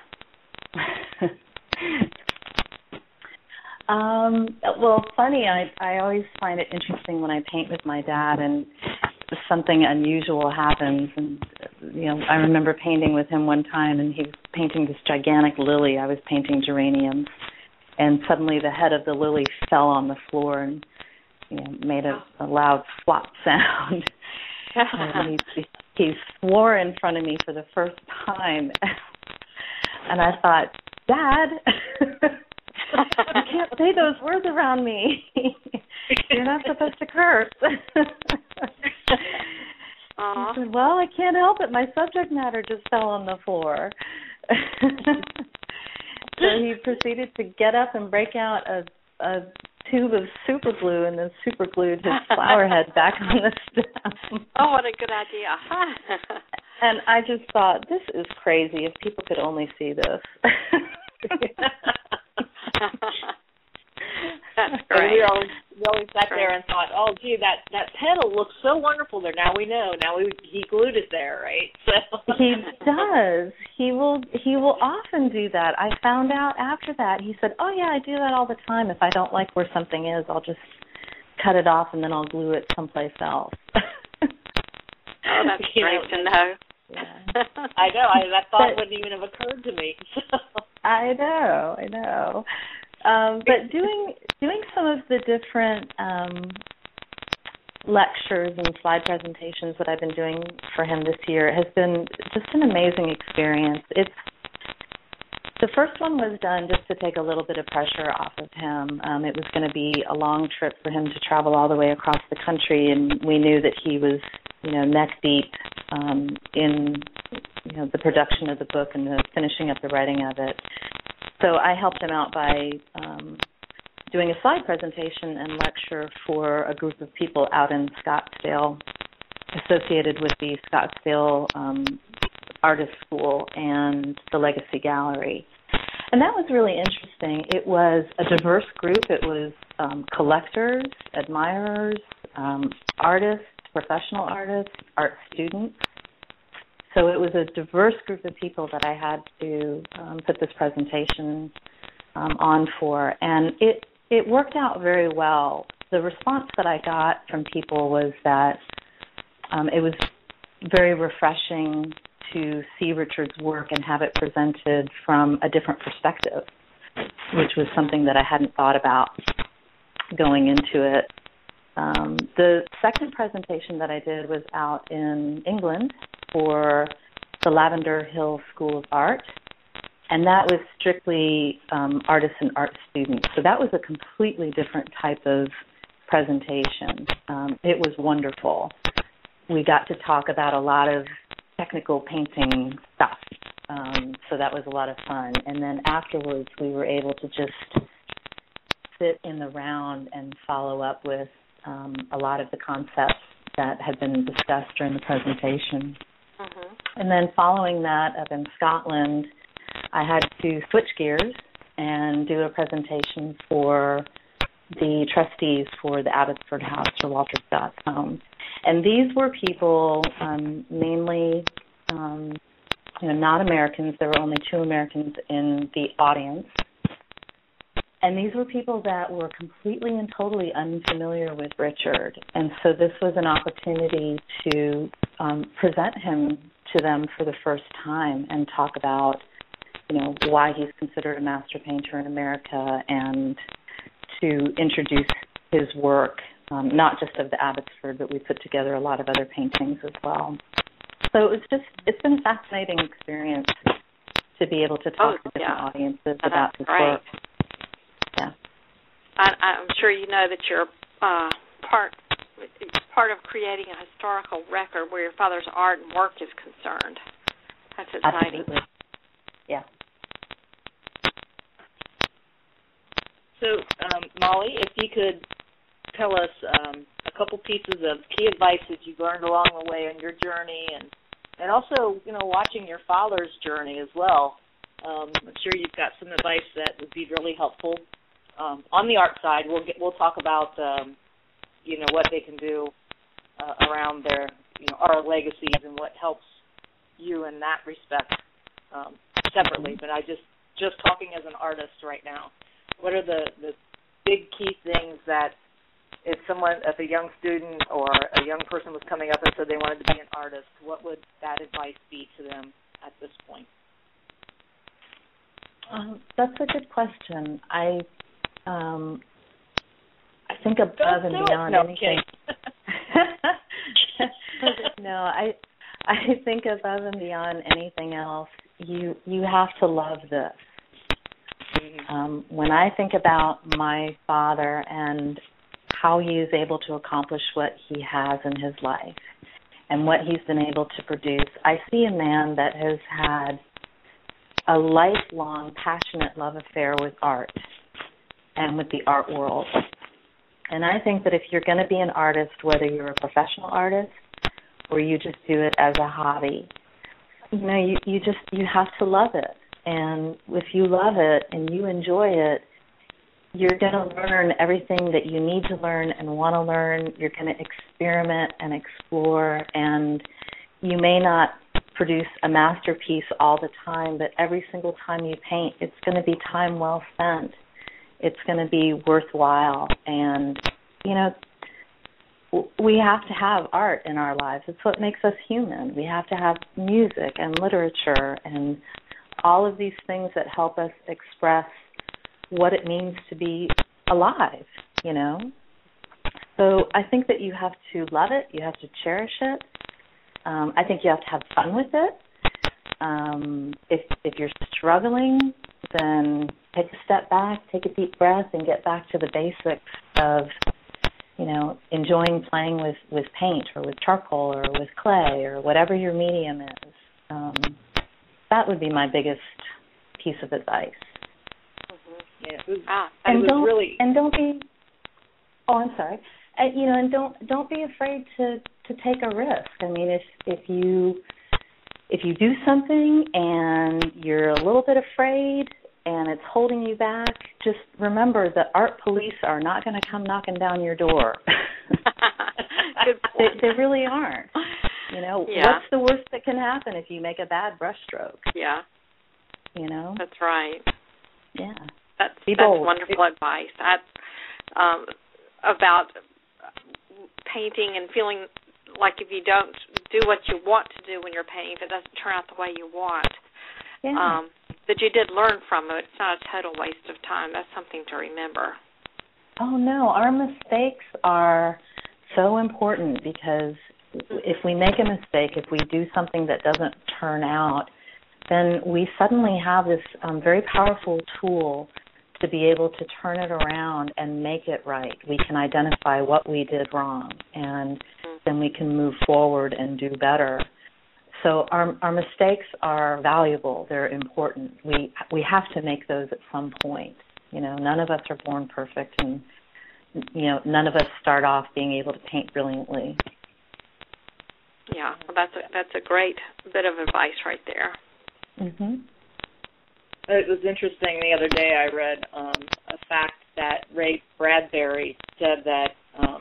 Speaker 4: Well, funny, I always find it interesting when I paint with my dad and something unusual happens. And, I remember painting with him one time, and he was painting this gigantic lily. I was painting geraniums, and suddenly the head of the lily fell on the floor and made a loud flop sound. And he swore in front of me for the first time. And I thought, Dad, you can't say those words around me. You're not supposed to curse. He said, well, I can't help it. My subject matter just fell on the floor. So he proceeded to get up and break out a tube of super glue and then super glued his flower head back on the stem.
Speaker 3: Oh, what a good idea.
Speaker 4: And I just thought, this is crazy. If people could only see this.
Speaker 3: That's great.
Speaker 2: We always sat there and thought, oh, gee, that petal looks so wonderful there. Now we know. He glued it there, right? So.
Speaker 4: He does. He will often do that. I found out after that. He said, oh, yeah, I do that all the time. If I don't like where something is, I'll just cut it off and then I'll glue it someplace else.
Speaker 3: Oh, that's great to know.
Speaker 4: Yeah.
Speaker 2: I know. That thought wouldn't even have occurred to me.
Speaker 4: I know. But doing some of the different lectures and slide presentations that I've been doing for him this year has been just an amazing experience. The first one was done just to take a little bit of pressure off of him. It was going to be a long trip for him to travel all the way across the country, and we knew that he was, neck deep in, the production of the book and the finishing up the writing of it. So I helped him out by doing a slide presentation and lecture for a group of people out in Scottsdale associated with the Scottsdale Artist School and the Legacy Gallery. And that was really interesting. It was a diverse group. It was collectors, admirers, artists, professional artists, art students. So it was a diverse group of people that I had to put this presentation on for. And it worked out very well. The response that I got from people was that it was very refreshing to see Richard's work and have it presented from a different perspective, which was something that I hadn't thought about. going into it. The second presentation that I did was out in England for the Lavender Hill School of Art, and that was strictly artists and art students. So that was a completely different type of presentation. It was wonderful. We got to talk about a lot of technical painting stuff, so that was a lot of fun. And then afterwards, we were able to just sit in the round and follow up with a lot of the concepts that had been discussed during the presentation.
Speaker 3: Mm-hmm.
Speaker 4: And then following that, up in Scotland, I had to switch gears and do a presentation for the trustees for the Abbotsford House for Walter Scott's home. And these were people mainly, not Americans. There were only 2 Americans in the audience. And these were people that were completely and totally unfamiliar with Richard. And so this was an opportunity to present him to them for the first time and talk about, why he's considered a master painter in America, and to introduce his work, not just of the Abbotsford, but we put together a lot of other paintings as well. So it's been a fascinating experience to be able to talk to different audiences about his work. Yeah.
Speaker 3: I'm sure you know that you're part of creating a historical record where your father's art and work is concerned. That's exciting.
Speaker 4: Absolutely. Yeah.
Speaker 2: So, Molly, if you could tell us a couple pieces of key advice that you've learned along the way on your journey, and also, watching your father's journey as well. I'm sure you've got some advice that would be really helpful. On the art side, we'll talk about what they can do around their art legacies and what helps you in that respect separately. But I just talking as an artist right now, what are the big key things that if a young student or a young person was coming up and said they wanted to be an artist, what would that advice be to them at this point?
Speaker 4: That's a good question. I think above and beyond anything. No, I think above and beyond anything else, you have to love this. When I think about my father and how he is able to accomplish what he has in his life and what he's been able to produce, I see a man that has had a lifelong, passionate love affair with art and with the art world. And I think that if you're going to be an artist, whether you're a professional artist or you just do it as a hobby, you have to love it. And if you love it and you enjoy it, you're going to learn everything that you need to learn and want to learn. You're going to experiment and explore, and you may not produce a masterpiece all the time, but every single time you paint, it's going to be time well spent. It's going to be worthwhile. And, we have to have art in our lives. It's what makes us human. We have to have music and literature and all of these things that help us express what it means to be alive, So I think that you have to love it. You have to cherish it. I think you have to have fun with it. If you're struggling, then take a step back, take a deep breath, and get back to the basics of, enjoying playing with paint or with charcoal or with clay or whatever your medium is. That would be my biggest piece of advice.
Speaker 2: Yeah,
Speaker 4: and don't be. Oh, I'm sorry. And don't be afraid to take a risk. I mean, if you do something and you're a little bit afraid and it's holding you back, just remember that art police are not going to come knocking down your door.
Speaker 3: Good point.
Speaker 4: They really aren't. What's the worst that can happen if you make a bad brushstroke?
Speaker 3: Yeah.
Speaker 4: That's
Speaker 3: right.
Speaker 4: Yeah.
Speaker 3: That's
Speaker 4: bold.
Speaker 3: Wonderful advice. About painting and feeling like if you don't do what you want to do when you're painting, if it doesn't turn out the way you want, that you did learn from it. It's not a total waste of time. That's something to remember.
Speaker 4: Oh, no, our mistakes are so important because if we make a mistake, if we do something that doesn't turn out, then we suddenly have this very powerful tool to be able to turn it around and make it right. We can identify what we did wrong, and then we can move forward and do better. So our mistakes are valuable. They're important. We have to make those at some point. You know, none of us are born perfect, and you know, none of us start off being able to paint brilliantly.
Speaker 3: Yeah, well, that's a great bit of advice right there.
Speaker 4: Mhm.
Speaker 2: It was interesting. The other day I read a fact that Ray Bradbury said that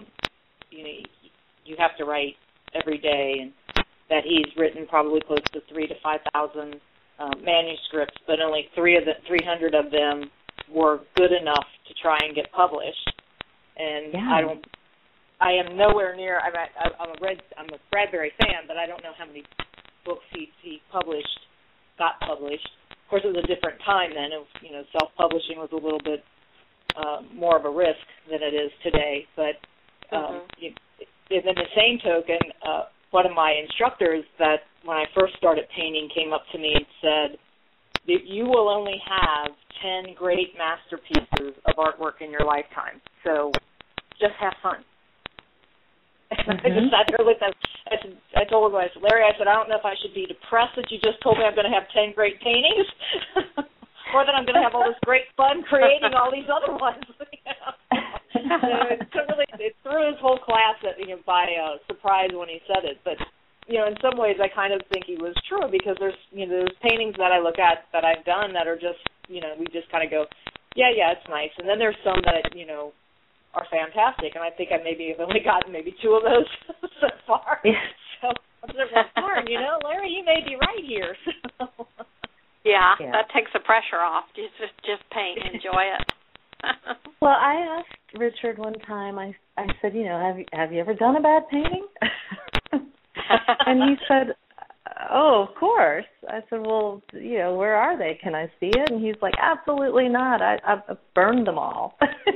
Speaker 2: you have to write every day, and that he's written probably close to 3,000 to 5,000 manuscripts, but only 300 of them were good enough to try and get published. And
Speaker 4: yeah.
Speaker 2: I am nowhere near. I'm a Bradbury fan, but I don't know how many books he got published. Of course, it was a different time then. Self-publishing was a little bit more of a risk than it is today. But in the same token, one of my instructors that when I first started painting came up to me and said, you will only have 10 great masterpieces of artwork in your lifetime. So just have fun. And I just sat there with them. I told him, I said, Larry, I said, I don't know if I should be depressed that you just told me I'm going to have 10 great paintings or that I'm going to have all this great fun creating all these other ones. It threw his whole class by surprise when he said it. But, in some ways I kind of think he was true because there's paintings that I look at that I've done that are just, we just kind of go, yeah, it's nice. And then there's some that, are fantastic, and I think I maybe have only gotten maybe 2 of those so far.
Speaker 4: Yeah.
Speaker 2: So I'm like, well, darn, Larry, you may be right here. So.
Speaker 3: Yeah, that takes the pressure off. Just paint, enjoy it.
Speaker 4: Well, I asked Richard one time. I said, have you ever done a bad painting? And he said, oh, of course. I said, well, where are they? Can I see it? And he's like, absolutely not. I've burned them all.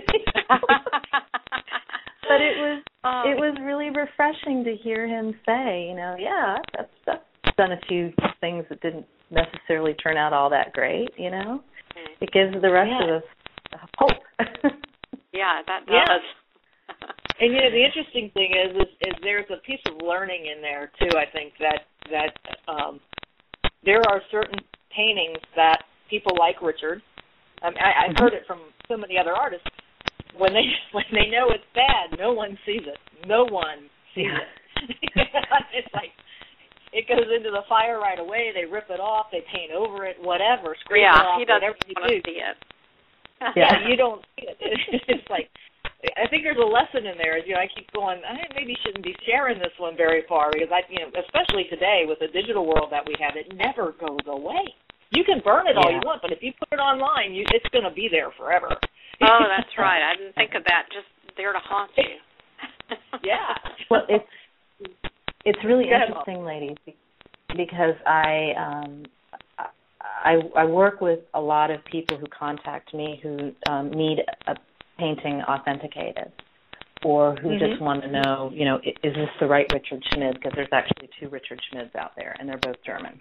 Speaker 4: But it was really refreshing to hear him say, I've done a few things that didn't necessarily turn out all that great, It gives the rest of us hope.
Speaker 3: Yeah, that does.
Speaker 2: And the interesting thing is there's a piece of learning in there too. I think that there are certain paintings that people like Richard. I've heard it from so many other artists. When they know it's bad, no one sees it. No one sees it. It's like it goes into the fire right away. They rip it off. They paint over it. Whatever. Scrape it off.
Speaker 3: He doesn't
Speaker 2: whatever you
Speaker 3: want
Speaker 2: do.
Speaker 3: to see it.
Speaker 2: You don't see it. It's like. I think there's a lesson in there. I keep going, I maybe shouldn't be sharing this one very far because especially today with the digital world that we have, it never goes away. You can burn it all you want, but if you put it online, it's going to be there forever.
Speaker 3: Oh, that's right. I didn't think of that. Just there to haunt you.
Speaker 2: Yeah.
Speaker 4: Well, it's really interesting, ladies, because I work with a lot of people who contact me who need a painting authenticated, or who just want to know, is this the right Richard Schmid? Because there's actually 2 Richard Schmids out there, and they're both German.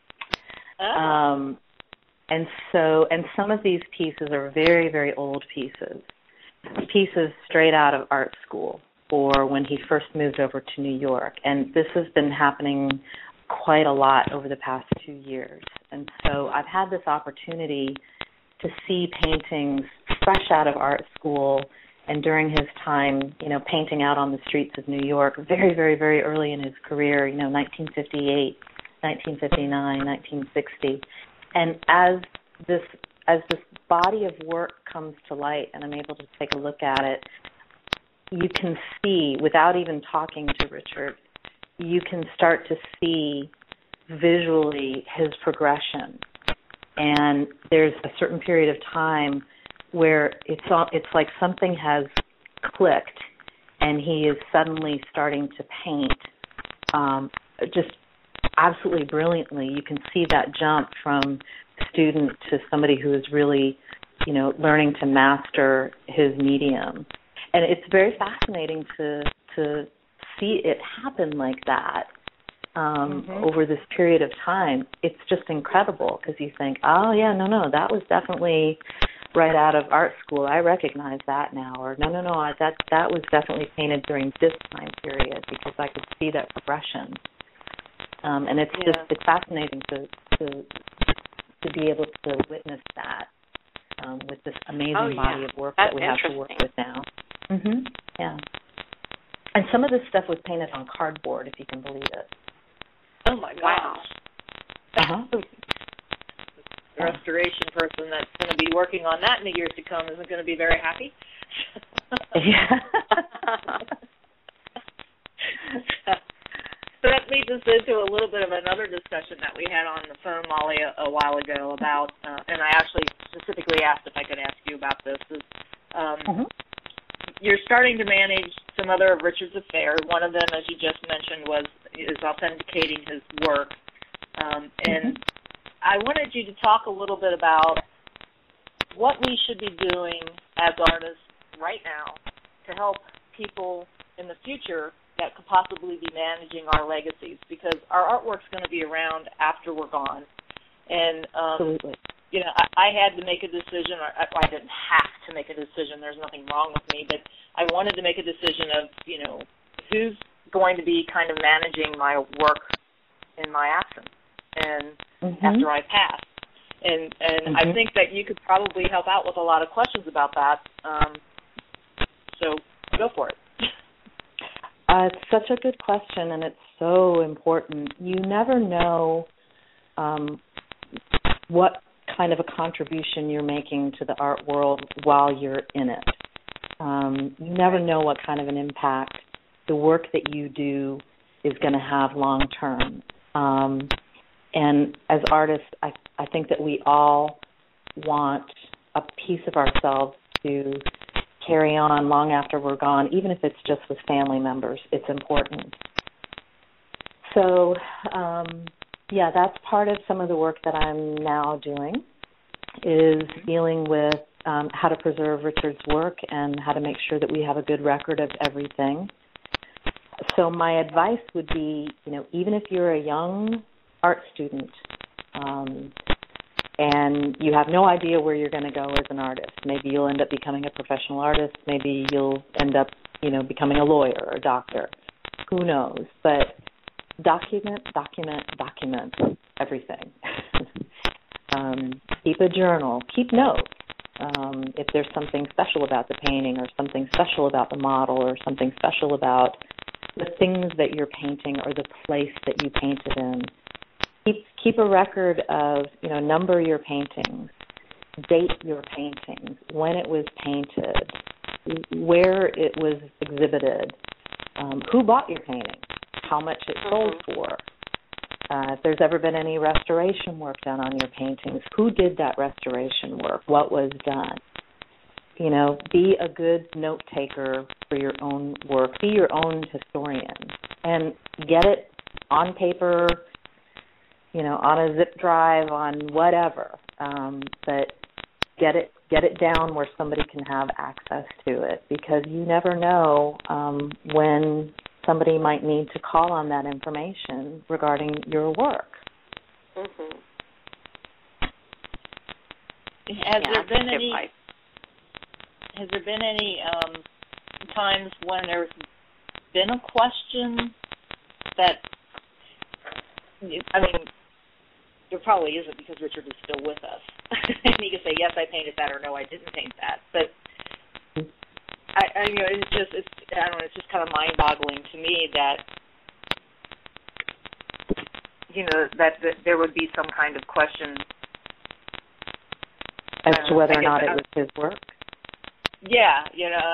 Speaker 4: And some of these pieces are very, very old pieces straight out of art school, or when he first moved over to New York. And this has been happening quite a lot over the past 2 years. And so I've had this opportunity to see paintings fresh out of art school and during his time, painting out on the streets of New York very, very, very early in his career, 1958, 1959, 1960. And as this body of work comes to light and I'm able to take a look at it, you can see, without even talking to Richard, you can start to see visually his progression. And there's a certain period of time where it's like something has clicked and he is suddenly starting to paint just absolutely brilliantly. You can see that jump from student to somebody who is really learning to master his medium. And it's very fascinating to see it happen like that over this period of time. It's just incredible because you think, oh, yeah, no, that was definitely right out of art school. I recognize that now. Or no, that was definitely painted during this time period because I could see that progression. And it's it's fascinating to be able to witness that with this amazing body of work that we have to work with now. Yeah. And some of this stuff was painted on cardboard, if you can believe it.
Speaker 2: Oh, my gosh. The restoration person that's going to be working on that in the years to come isn't going to be very happy. So that leads us into a little bit of another discussion that we had on the phone, Molly, a while ago about, and I actually specifically asked if I could ask you about this, is you're starting to manage some other of Richard's affairs. One of them, as you just mentioned, is authenticating his work. And I wanted you to talk a little bit about what we should be doing as artists right now to help people in the future that could possibly be managing our legacies, because our artwork's going to be around after we're gone. And,
Speaker 4: absolutely.
Speaker 2: I had to make a decision, or I didn't have to make a decision, there's nothing wrong with me, but I wanted to make a decision of, who's going to be kind of managing my work in my absence and after I pass. And I think that you could probably help out with a lot of questions about that. So go for it.
Speaker 4: It's such a good question, and it's so important. You never know what kind of a contribution you're making to the art world while you're in it. You never know what kind of an impact the work that you do is going to have long term. And as artists, I think that we all want a piece of ourselves to carry on long after we're gone, even if it's just with family members. It's important. So, that's part of some of the work that I'm now doing, is dealing with how to preserve Richard's work and how to make sure that we have a good record of everything. So my advice would be, even if you're a young art student and you have no idea where you're going to go as an artist, maybe you'll end up becoming a professional artist, maybe you'll end up, becoming a lawyer or a doctor, who knows, but document everything. Keep a journal, keep notes. If there's something special about the painting or something special about the model or something special about the things that you're painting or the place that you painted in, keep a record of, number your paintings, date your paintings, when it was painted, where it was exhibited, who bought your painting, how much it sold for, if there's ever been any restoration work done on your paintings, who did that restoration work, what was done. Be a good note taker for your own work. Be your own historian and get it on paper, on a zip drive, on whatever. But get it down where somebody can have access to it, because you never know when somebody might need to call on that information regarding your work.
Speaker 2: Has there been any times when there's been a question that, there probably isn't, because Richard is still with us. And he can say, yes, I painted that, or no, I didn't paint that. But it's just kind of mind-boggling to me that, that there would be some kind of question
Speaker 4: as to whether or not it was his work.
Speaker 2: Yeah,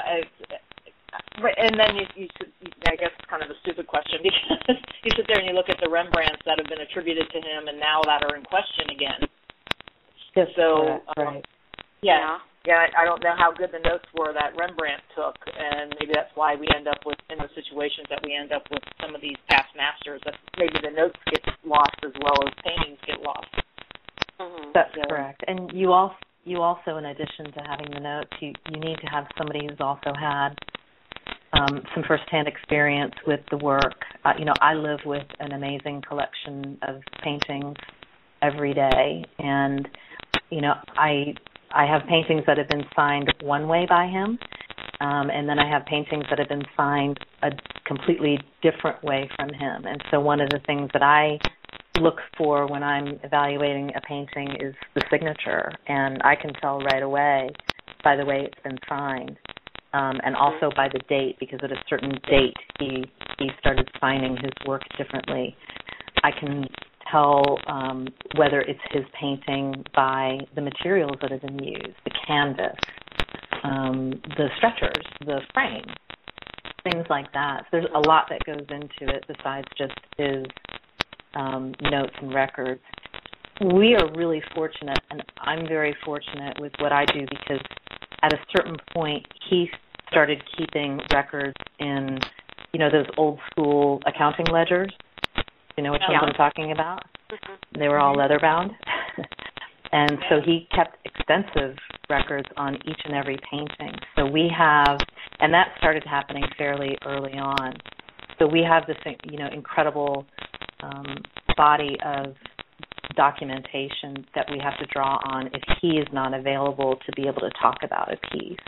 Speaker 2: and then I guess it's kind of a stupid question, because you sit there and you look at the Rembrandts that have been attributed to him and now that are in question again.
Speaker 4: Yes,
Speaker 2: so,
Speaker 4: right.
Speaker 2: Yeah, I don't know how good the notes were that Rembrandt took, and maybe that's why we end up with, in those situations, that we end up with some of these past masters, that maybe the notes get lost as well as paintings get lost.
Speaker 4: That's correct. And you you also, in addition to having the notes, you need to have somebody who's also had some firsthand experience with the work. I live with an amazing collection of paintings every day, and I have paintings that have been signed one way by him, and then I have paintings that have been signed a completely different way from him. And so one of the things that I look for when I'm evaluating a painting is the signature, and I can tell right away by the way it's been signed, and also by the date, because at a certain date he started signing his work differently. I can tell whether it's his painting by the materials that have been used, the canvas, the stretchers, the frame, things like that. So there's a lot that goes into it besides just his notes and records. We are really fortunate, and I'm very fortunate with what I do, because at a certain point he started keeping records in, those old school accounting ledgers. You know which ones I'm talking about? Mm-hmm. They were all leather bound. And so he kept extensive records on each and every painting. So we have, and that started happening fairly early on. So we have this, incredible body of documentation that we have to draw on if he is not available to be able to talk about a piece.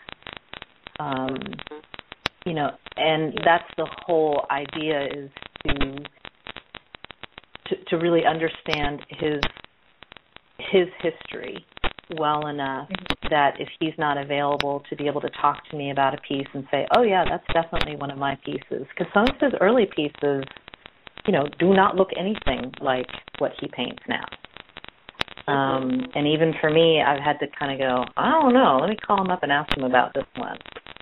Speaker 4: And that's the whole idea, is to really understand his history well enough that if he's not available, to be able to talk to me about a piece and say, oh yeah, that's definitely one of my pieces. Because some of his early pieces, do not look anything like what he paints now. And even for me, I've had to kind of go, I don't know, let me call him up and ask him about this one.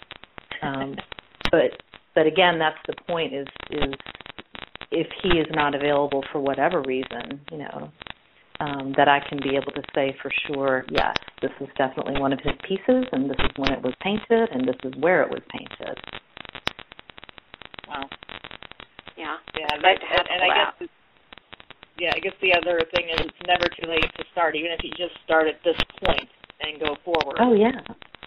Speaker 4: But again, that's the point, is if he is not available for whatever reason, that I can be able to say for sure, yes, this is definitely one of his pieces, and this is when it was painted, and this is where it was painted.
Speaker 2: Wow.
Speaker 3: Yeah.
Speaker 2: Yeah, I guess the other thing is it's never too late to start, even if you just start at this point and go forward.
Speaker 4: Oh yeah.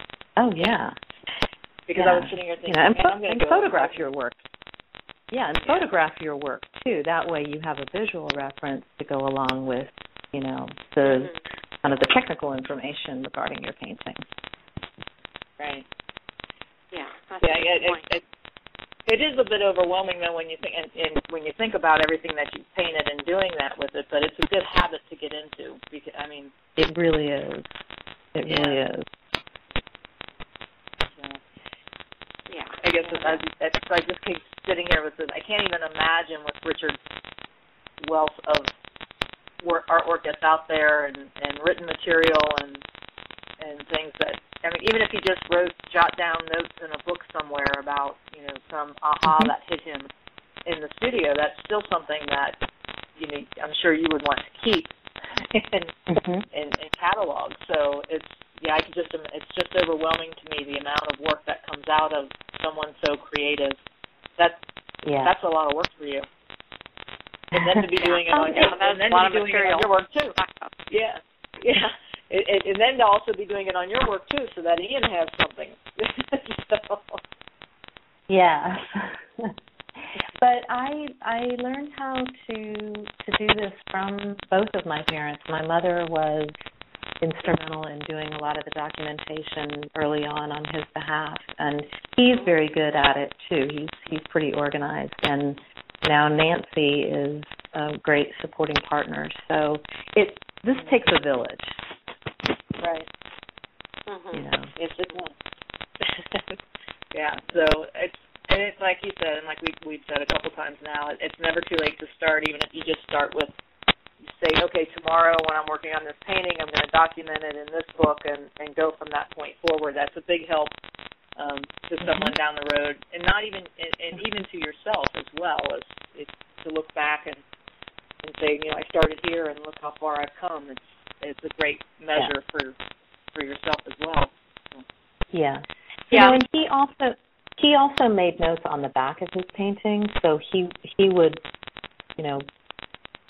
Speaker 2: Because I was sitting here thinking,
Speaker 4: and photograph your work. Yeah, and photograph your work too. That way you have a visual reference to go along with, the kind of the technical information regarding your painting.
Speaker 2: Right.
Speaker 3: Yeah.
Speaker 2: It is a bit overwhelming though when you think and when you think about everything that you've painted and doing that with it. But it's a good habit to get into. Because,
Speaker 4: it really is. It really is.
Speaker 2: Yeah. I guess I just keep sitting here with this. I can't even imagine with Richard's wealth of artwork that's out there and written material and things that, even if he just jot down notes in a book somewhere about, some that hit him in the studio, that's still something that, I'm sure you would want to keep and catalog. So it's just overwhelming to me, the amount of work that comes out of someone so creative. That's a lot of work for you. And then to be doing it on your work too. Yeah. And then to also be doing it on your work too, so that Ian has something.
Speaker 4: Yeah. But I learned how to do this from both of my parents. My mother was instrumental in doing a lot of the documentation early on his behalf, and he's very good at it too. He's pretty organized, and now Nancy is a great supporting partner. So this takes a village.
Speaker 2: Right. Yes, it does. Yeah. So it's like you said, and like we've said a couple times now, it's never too late to start, even if you just start with, say, okay, tomorrow when I'm working on this painting, I'm going to document it in this book and go from that point forward. That's a big help to someone down the road, and not even even to yourself as well, as to look back and say, I started here and look how far I've come. It's a great measure for yourself as well.
Speaker 4: Yeah. And he also made notes on the back of his paintings, so he would,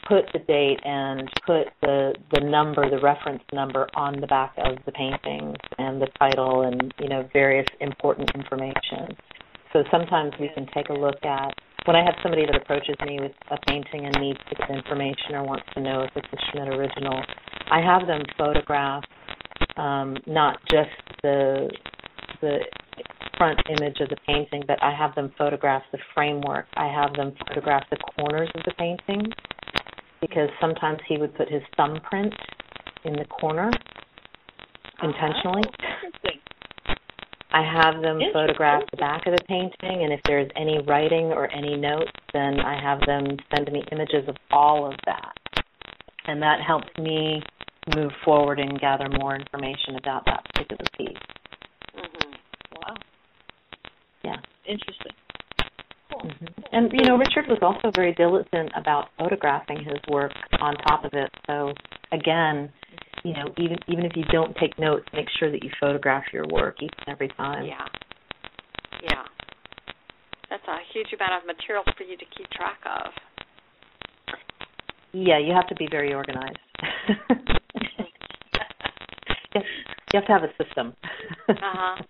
Speaker 4: put the date and put the number, the reference number on the back of the paintings and the title and, various important information. So sometimes we can take a look at, when I have somebody that approaches me with a painting and needs to get information or wants to know if it's a Schmidt original, I have them photograph not just the front image of the painting, but I have them photograph the framework. I have them photograph the corners of the painting, because sometimes he would put his thumbprint in the corner intentionally.
Speaker 2: Interesting.
Speaker 4: I have them photograph the back of the painting, and if there's any writing or any notes, then I have them send me images of all of that. And that helps me move forward and gather more information about that particular piece.
Speaker 2: Mm-hmm. Wow.
Speaker 4: Yeah.
Speaker 2: Interesting. Cool.
Speaker 4: Mm-hmm. And, Richard was also very diligent about photographing his work on top of it. So, again, even if you don't take notes, make sure that you photograph your work each and every time.
Speaker 3: Yeah. Yeah. That's a huge amount of material for you to keep track of.
Speaker 4: Yeah, you have to be very organized. You have to have a system.
Speaker 3: Uh-huh.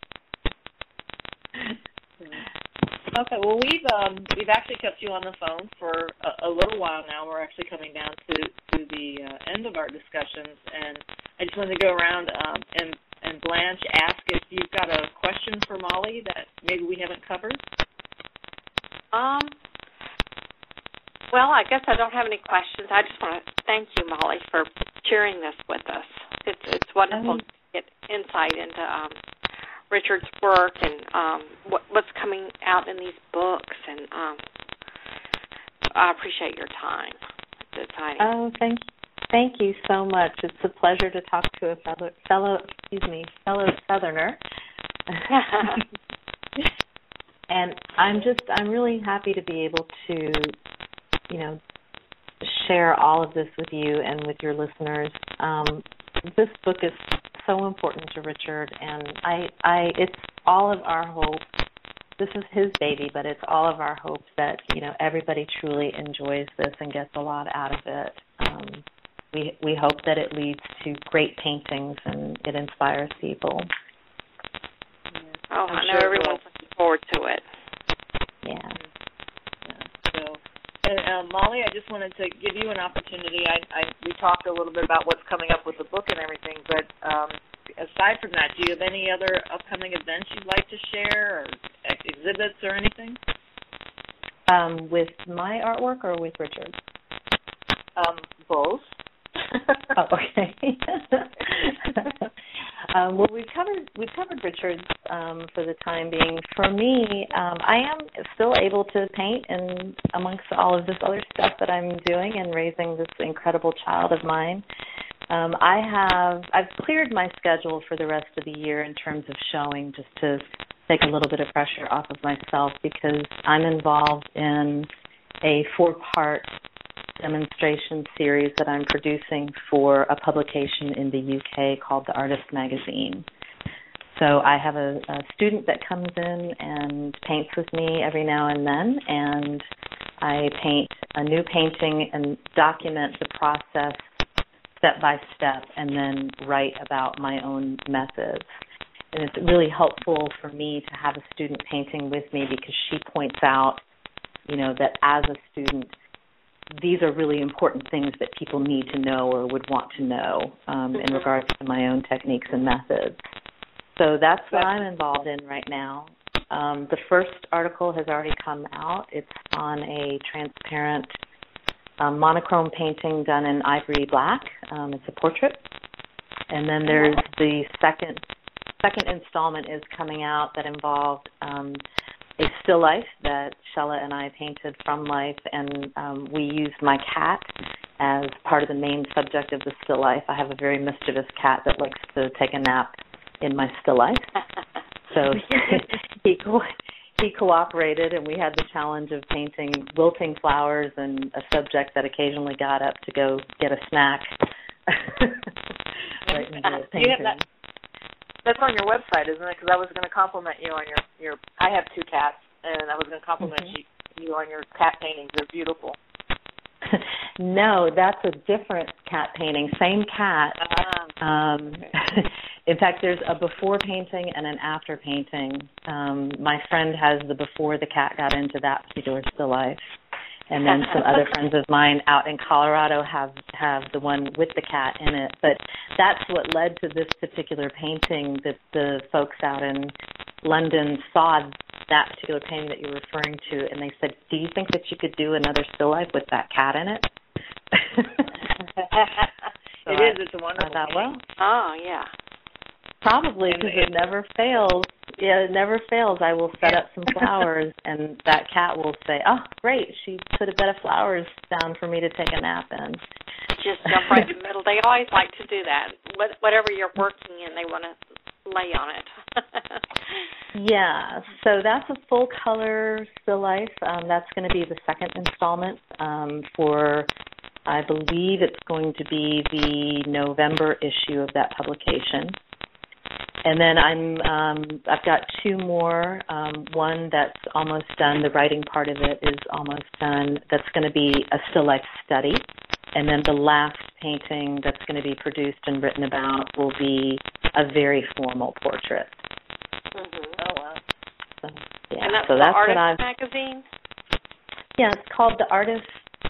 Speaker 2: Okay, well, we've actually kept you on the phone for a little while now. We're actually coming down to the end of our discussions, and I just wanted to go around and Blanche ask if you've got a question for Molly that maybe we haven't covered.
Speaker 3: Well, I guess I don't have any questions. I just want to thank you, Molly, for sharing this with us. It's wonderful to get insight into Richard's work and what's coming out in these books, and I appreciate your time. It's exciting.
Speaker 4: Oh, thank you so much. It's a pleasure to talk to a fellow Southerner. And I'm really happy to be able to, share all of this with you and with your listeners. This book is so important to Richard, and it's all of our hope. This is his baby, but it's all of our hope that everybody truly enjoys this and gets a lot out of it. We hope that it leads to great paintings and it inspires people.
Speaker 3: Oh, I know everyone's looking forward to it.
Speaker 4: Yeah.
Speaker 2: And Molly, I just wanted to give you an opportunity. We talked a little bit about what's coming up with the book and everything, but aside from that, do you have any other upcoming events you'd like to share, or exhibits or anything?
Speaker 4: With my artwork or with Richard?
Speaker 2: Both.
Speaker 4: Oh, okay. Well, we've covered Richard's for the time being. For me, I am still able to paint, and amongst all of this other stuff that I'm doing and raising this incredible child of mine, I've cleared my schedule for the rest of the year in terms of showing, just to take a little bit of pressure off of myself, because I'm involved in a 4-part demonstration series that I'm producing for a publication in the UK called The Artist Magazine. So I have a student that comes in and paints with me every now and then, and I paint a new painting and document the process step by step, and then write about my own methods. And it's really helpful for me to have a student painting with me, because she points out, that as a student, these are really important things that people need to know or would want to know in regards to my own techniques and methods. So that's what I'm involved in right now. The first article has already come out. It's on a transparent monochrome painting done in ivory black. It's a portrait. And then there's the second installment is coming out that involved a still life that Shella and I painted from life, and we used my cat as part of the main subject of the still life. I have a very mischievous cat that likes to take a nap in my still life. So he cooperated, and we had the challenge of painting wilting flowers and a subject that occasionally got up to go get a snack. Right in the middle of painting.
Speaker 2: That's on your website, isn't it? Because I was going to compliment you on your. I have 2 cats, and I was going to compliment you on your cat paintings. They're beautiful.
Speaker 4: No, that's a different cat painting. Same cat. In fact, there's a before painting and an after painting. My friend has the before the cat got into that particular still life. And then some other friends of mine out in Colorado have the one with the cat in it. But that's what led to this particular painting, that the folks out in London saw that particular painting that you're referring to, and they said, do you think that you could do another still life with that cat in it? So
Speaker 2: it's a wonderful
Speaker 4: thought, well,
Speaker 3: oh, yeah.
Speaker 4: Probably, because it never fails. Yeah, it never fails. I will set up some flowers, and that cat will say, oh, great, she put a bed of flowers down for me to take a nap in.
Speaker 3: Just jump right in the middle. They always like to do that. Whatever you're working in, they want to lay on it.
Speaker 4: Yeah, so that's a full-color still life. That's going to be the second installment for, I believe it's going to be the November issue of that publication. And then I've got two more. One that's almost done. The writing part of it is almost done. That's going to be a still life study. And then the last painting that's going to be produced and written about will be a very formal portrait.
Speaker 3: Mm-hmm.
Speaker 2: Oh, wow.
Speaker 4: So, yeah.
Speaker 3: And that's
Speaker 4: so
Speaker 3: the
Speaker 4: that's
Speaker 3: Artist
Speaker 4: what I've,
Speaker 3: magazine?
Speaker 4: Yeah, it's called The Artist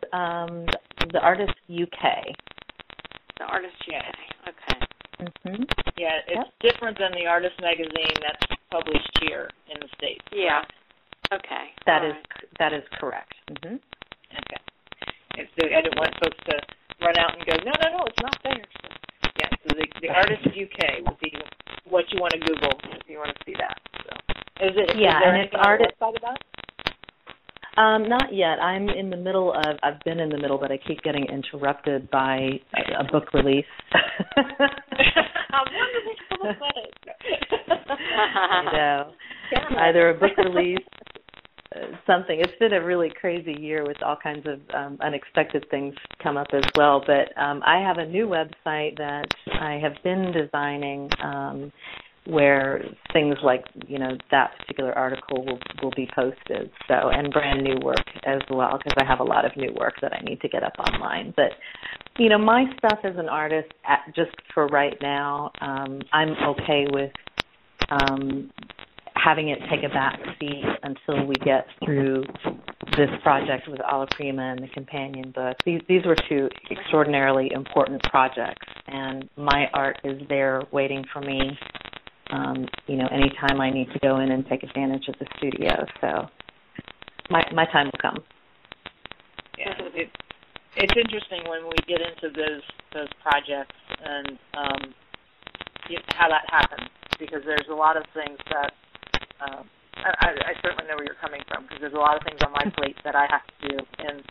Speaker 4: UK.
Speaker 3: The Artist UK. Okay.
Speaker 4: Mm-hmm.
Speaker 2: Yeah, it's different than the Artist magazine that's published here in the States.
Speaker 3: Yeah. Okay.
Speaker 4: That
Speaker 2: All
Speaker 4: is correct. Mm-hmm.
Speaker 2: Okay. I didn't want folks to run out and go, no, it's not there. So, yeah, so the Artist UK would be what you want to Google if you want to see that. So, is there anything on the website about it?
Speaker 4: Not yet. I've been in the middle, but I keep getting interrupted by a book release.
Speaker 2: I'm wondering
Speaker 4: I know. Either a book release, something. It's been a really crazy year with all kinds of unexpected things come up as well. But I have a new website that I have been designing where things like, that particular article will be posted. So, and brand new work as well, because I have a lot of new work that I need to get up online. But, my stuff as an artist, just for right now, I'm okay with having it take a back seat until we get through this project with Alla Prima and the companion book. These were two extraordinarily important projects, and my art is there waiting for me, anytime I need to go in and take advantage of the studio. So my time will come.
Speaker 2: Yeah, it's interesting when we get into those projects and how that happens, because there's a lot of things that I certainly know where you're coming from, because there's a lot of things on my plate that I have to do, and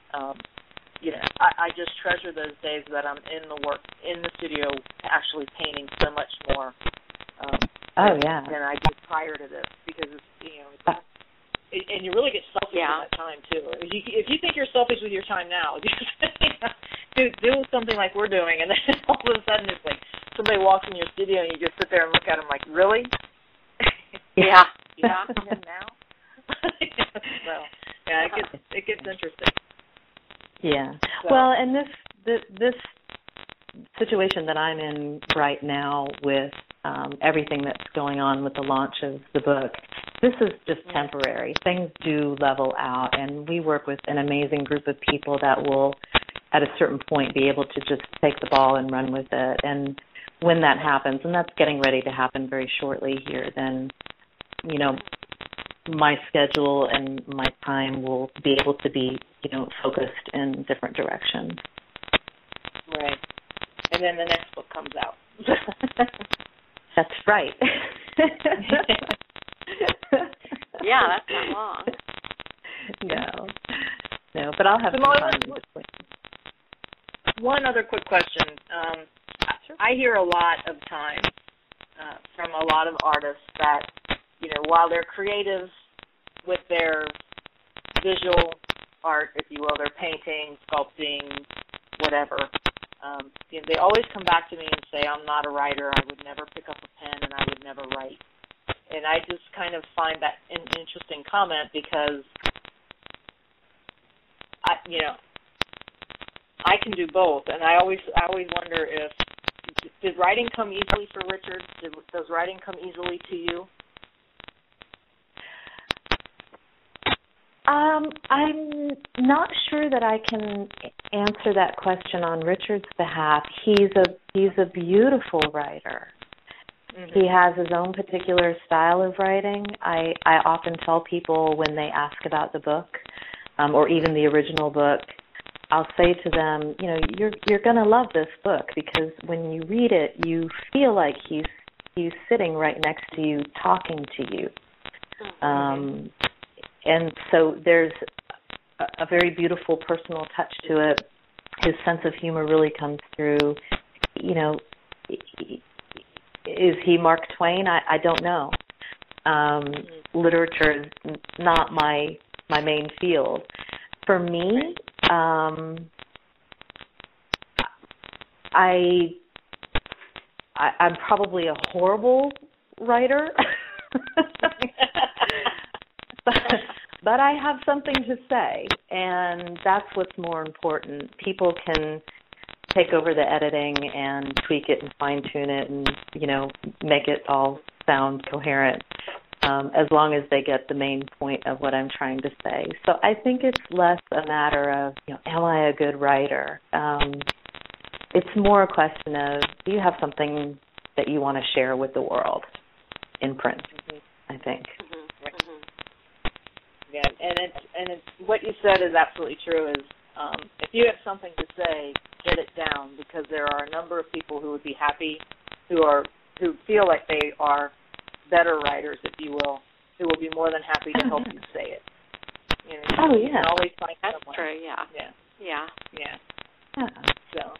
Speaker 2: I just treasure those days that I'm in the studio actually painting so much more than I did prior to this, because and you really get selfish with that time too. If you think you're selfish with your time now, do something like we're doing, and then all of a sudden it's like somebody walks in your studio and you just sit there and look at them like, really?
Speaker 3: Yeah.
Speaker 2: Now. So it gets interesting.
Speaker 4: Yeah. So. Well, and this situation that I'm in right now with everything that's going on with the launch of the book, this is just temporary. Things do level out, and we work with an amazing group of people that will, at a certain point, be able to just take the ball and run with it. And when that happens, and that's getting ready to happen very shortly here, then, my schedule and my time will be able to be, focused in different directions.
Speaker 2: Right. And then the next book comes out.
Speaker 4: That's right.
Speaker 3: Yeah, that's not long.
Speaker 4: No, but I'll have some time.
Speaker 2: One other quick question.
Speaker 3: Sure.
Speaker 2: I hear a lot of times from a lot of artists that, while they're creative with their visual art, if you will, their painting, sculpting, whatever, they always come back to me and say, I'm not a writer, I would never pick up a pen, and I would never write. And I just kind of find that an interesting comment, because, I can do both, and I always wonder if did writing come easily for Richard? Does writing come easily to you?
Speaker 4: I'm not sure that I can answer that question on Richard's behalf. He's a beautiful writer. Mm-hmm. He has his own particular style of writing. I often tell people when they ask about the book, or even the original book, I'll say to them, you're going to love this book because when you read it, you feel like he's sitting right next to you, talking to you. Mm-hmm. And so there's a very beautiful personal touch to it. His sense of humor really comes through. Is he Mark Twain? I don't know. Literature is not my main field. For me, I'm probably a horrible writer. But I have something to say, and that's what's more important. People can take over the editing and tweak it and fine-tune it and, make it all sound coherent, as long as they get the main point of what I'm trying to say. So I think it's less a matter of, am I a good writer? It's more a question of, do you have something that you want to share with the world in print, I think.
Speaker 2: Yeah, and it's what you said is absolutely true. Is if you have something to say, get it down, because there are a number of people who would be happy, who feel like they are better writers, if you will, who will be more than happy to help you say it. You can always find
Speaker 3: That's
Speaker 2: someone.
Speaker 3: True. Yeah.
Speaker 2: So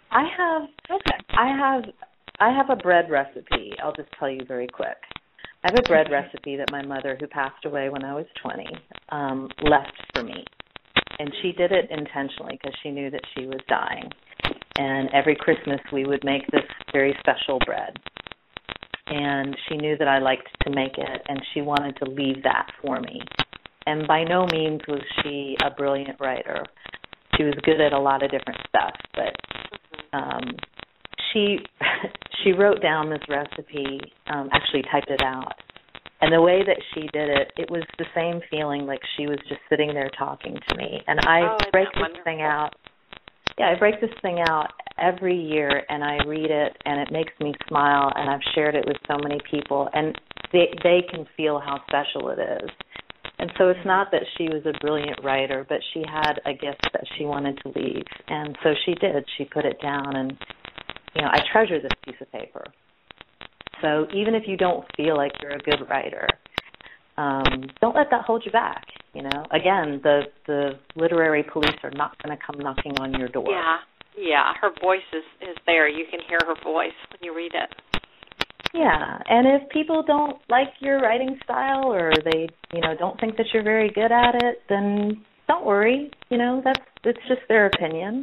Speaker 4: I have a bread recipe. I'll just tell you very quick. I have a bread recipe that my mother, who passed away when I was 20, left for me. And she did it intentionally because she knew that she was dying. And every Christmas we would make this very special bread. And she knew that I liked to make it, and she wanted to leave that for me. And by no means was she a brilliant writer. She was good at a lot of different stuff, but she wrote down this recipe, actually typed it out. And the way that she did it, it was the same feeling like she was just sitting there talking to me. And I break this thing out. Yeah, I break this thing out every year, and I read it, and it makes me smile, and I've shared it with so many people, and they can feel how special it is. And so it's not that she was a brilliant writer, but she had a gift that she wanted to leave. And so she did. She put it down, and I treasure this piece of paper. So even if you don't feel like you're a good writer, don't let that hold you back. Again, the literary police are not going to come knocking on your door.
Speaker 3: Yeah. Her voice is there. You can hear her voice when you read it.
Speaker 4: Yeah, and if people don't like your writing style, or they, don't think that you're very good at it, then don't worry. It's just their opinion.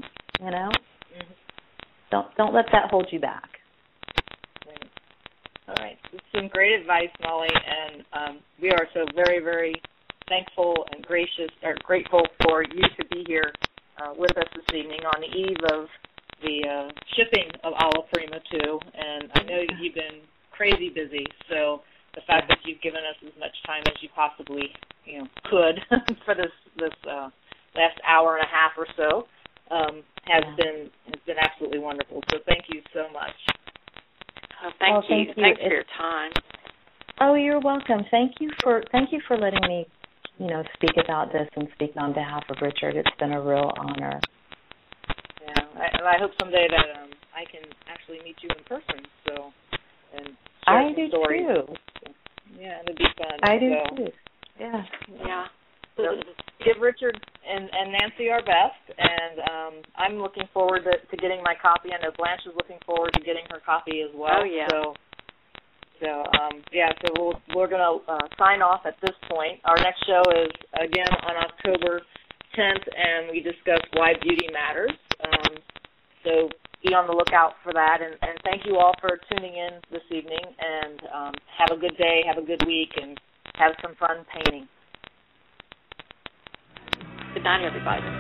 Speaker 4: Don't let that hold you back.
Speaker 2: All right. It's some great advice, Molly, and we are so very, very thankful and grateful for you to be here with us this evening on the eve of the shipping of Alla Prima 2. And I know you've been crazy busy, so the fact that you've given us as much time as you possibly could for this last hour and a half or so has been absolutely wonderful. So thank you so much.
Speaker 3: Thank you. Thanks for your time.
Speaker 4: Oh, you're welcome. Thank you for letting me, speak about this and speak on behalf of Richard. It's been a real honor.
Speaker 2: Yeah, I hope someday that I can actually meet you in person. And share some stories.
Speaker 4: Too.
Speaker 2: Yeah, it'd be fun.
Speaker 4: I do too. Yeah.
Speaker 2: So give Richard and Nancy our best, and I'm looking forward to getting my copy. I know Blanche is looking forward to getting her copy as well.
Speaker 3: Oh, yeah.
Speaker 2: So we're going to sign off at this point. Our next show is, again, on October 10th, and we discuss why beauty matters. So be on the lookout for that, and thank you all for tuning in this evening, and have a good day, have a good week, and have some fun painting.
Speaker 3: Good night, everybody.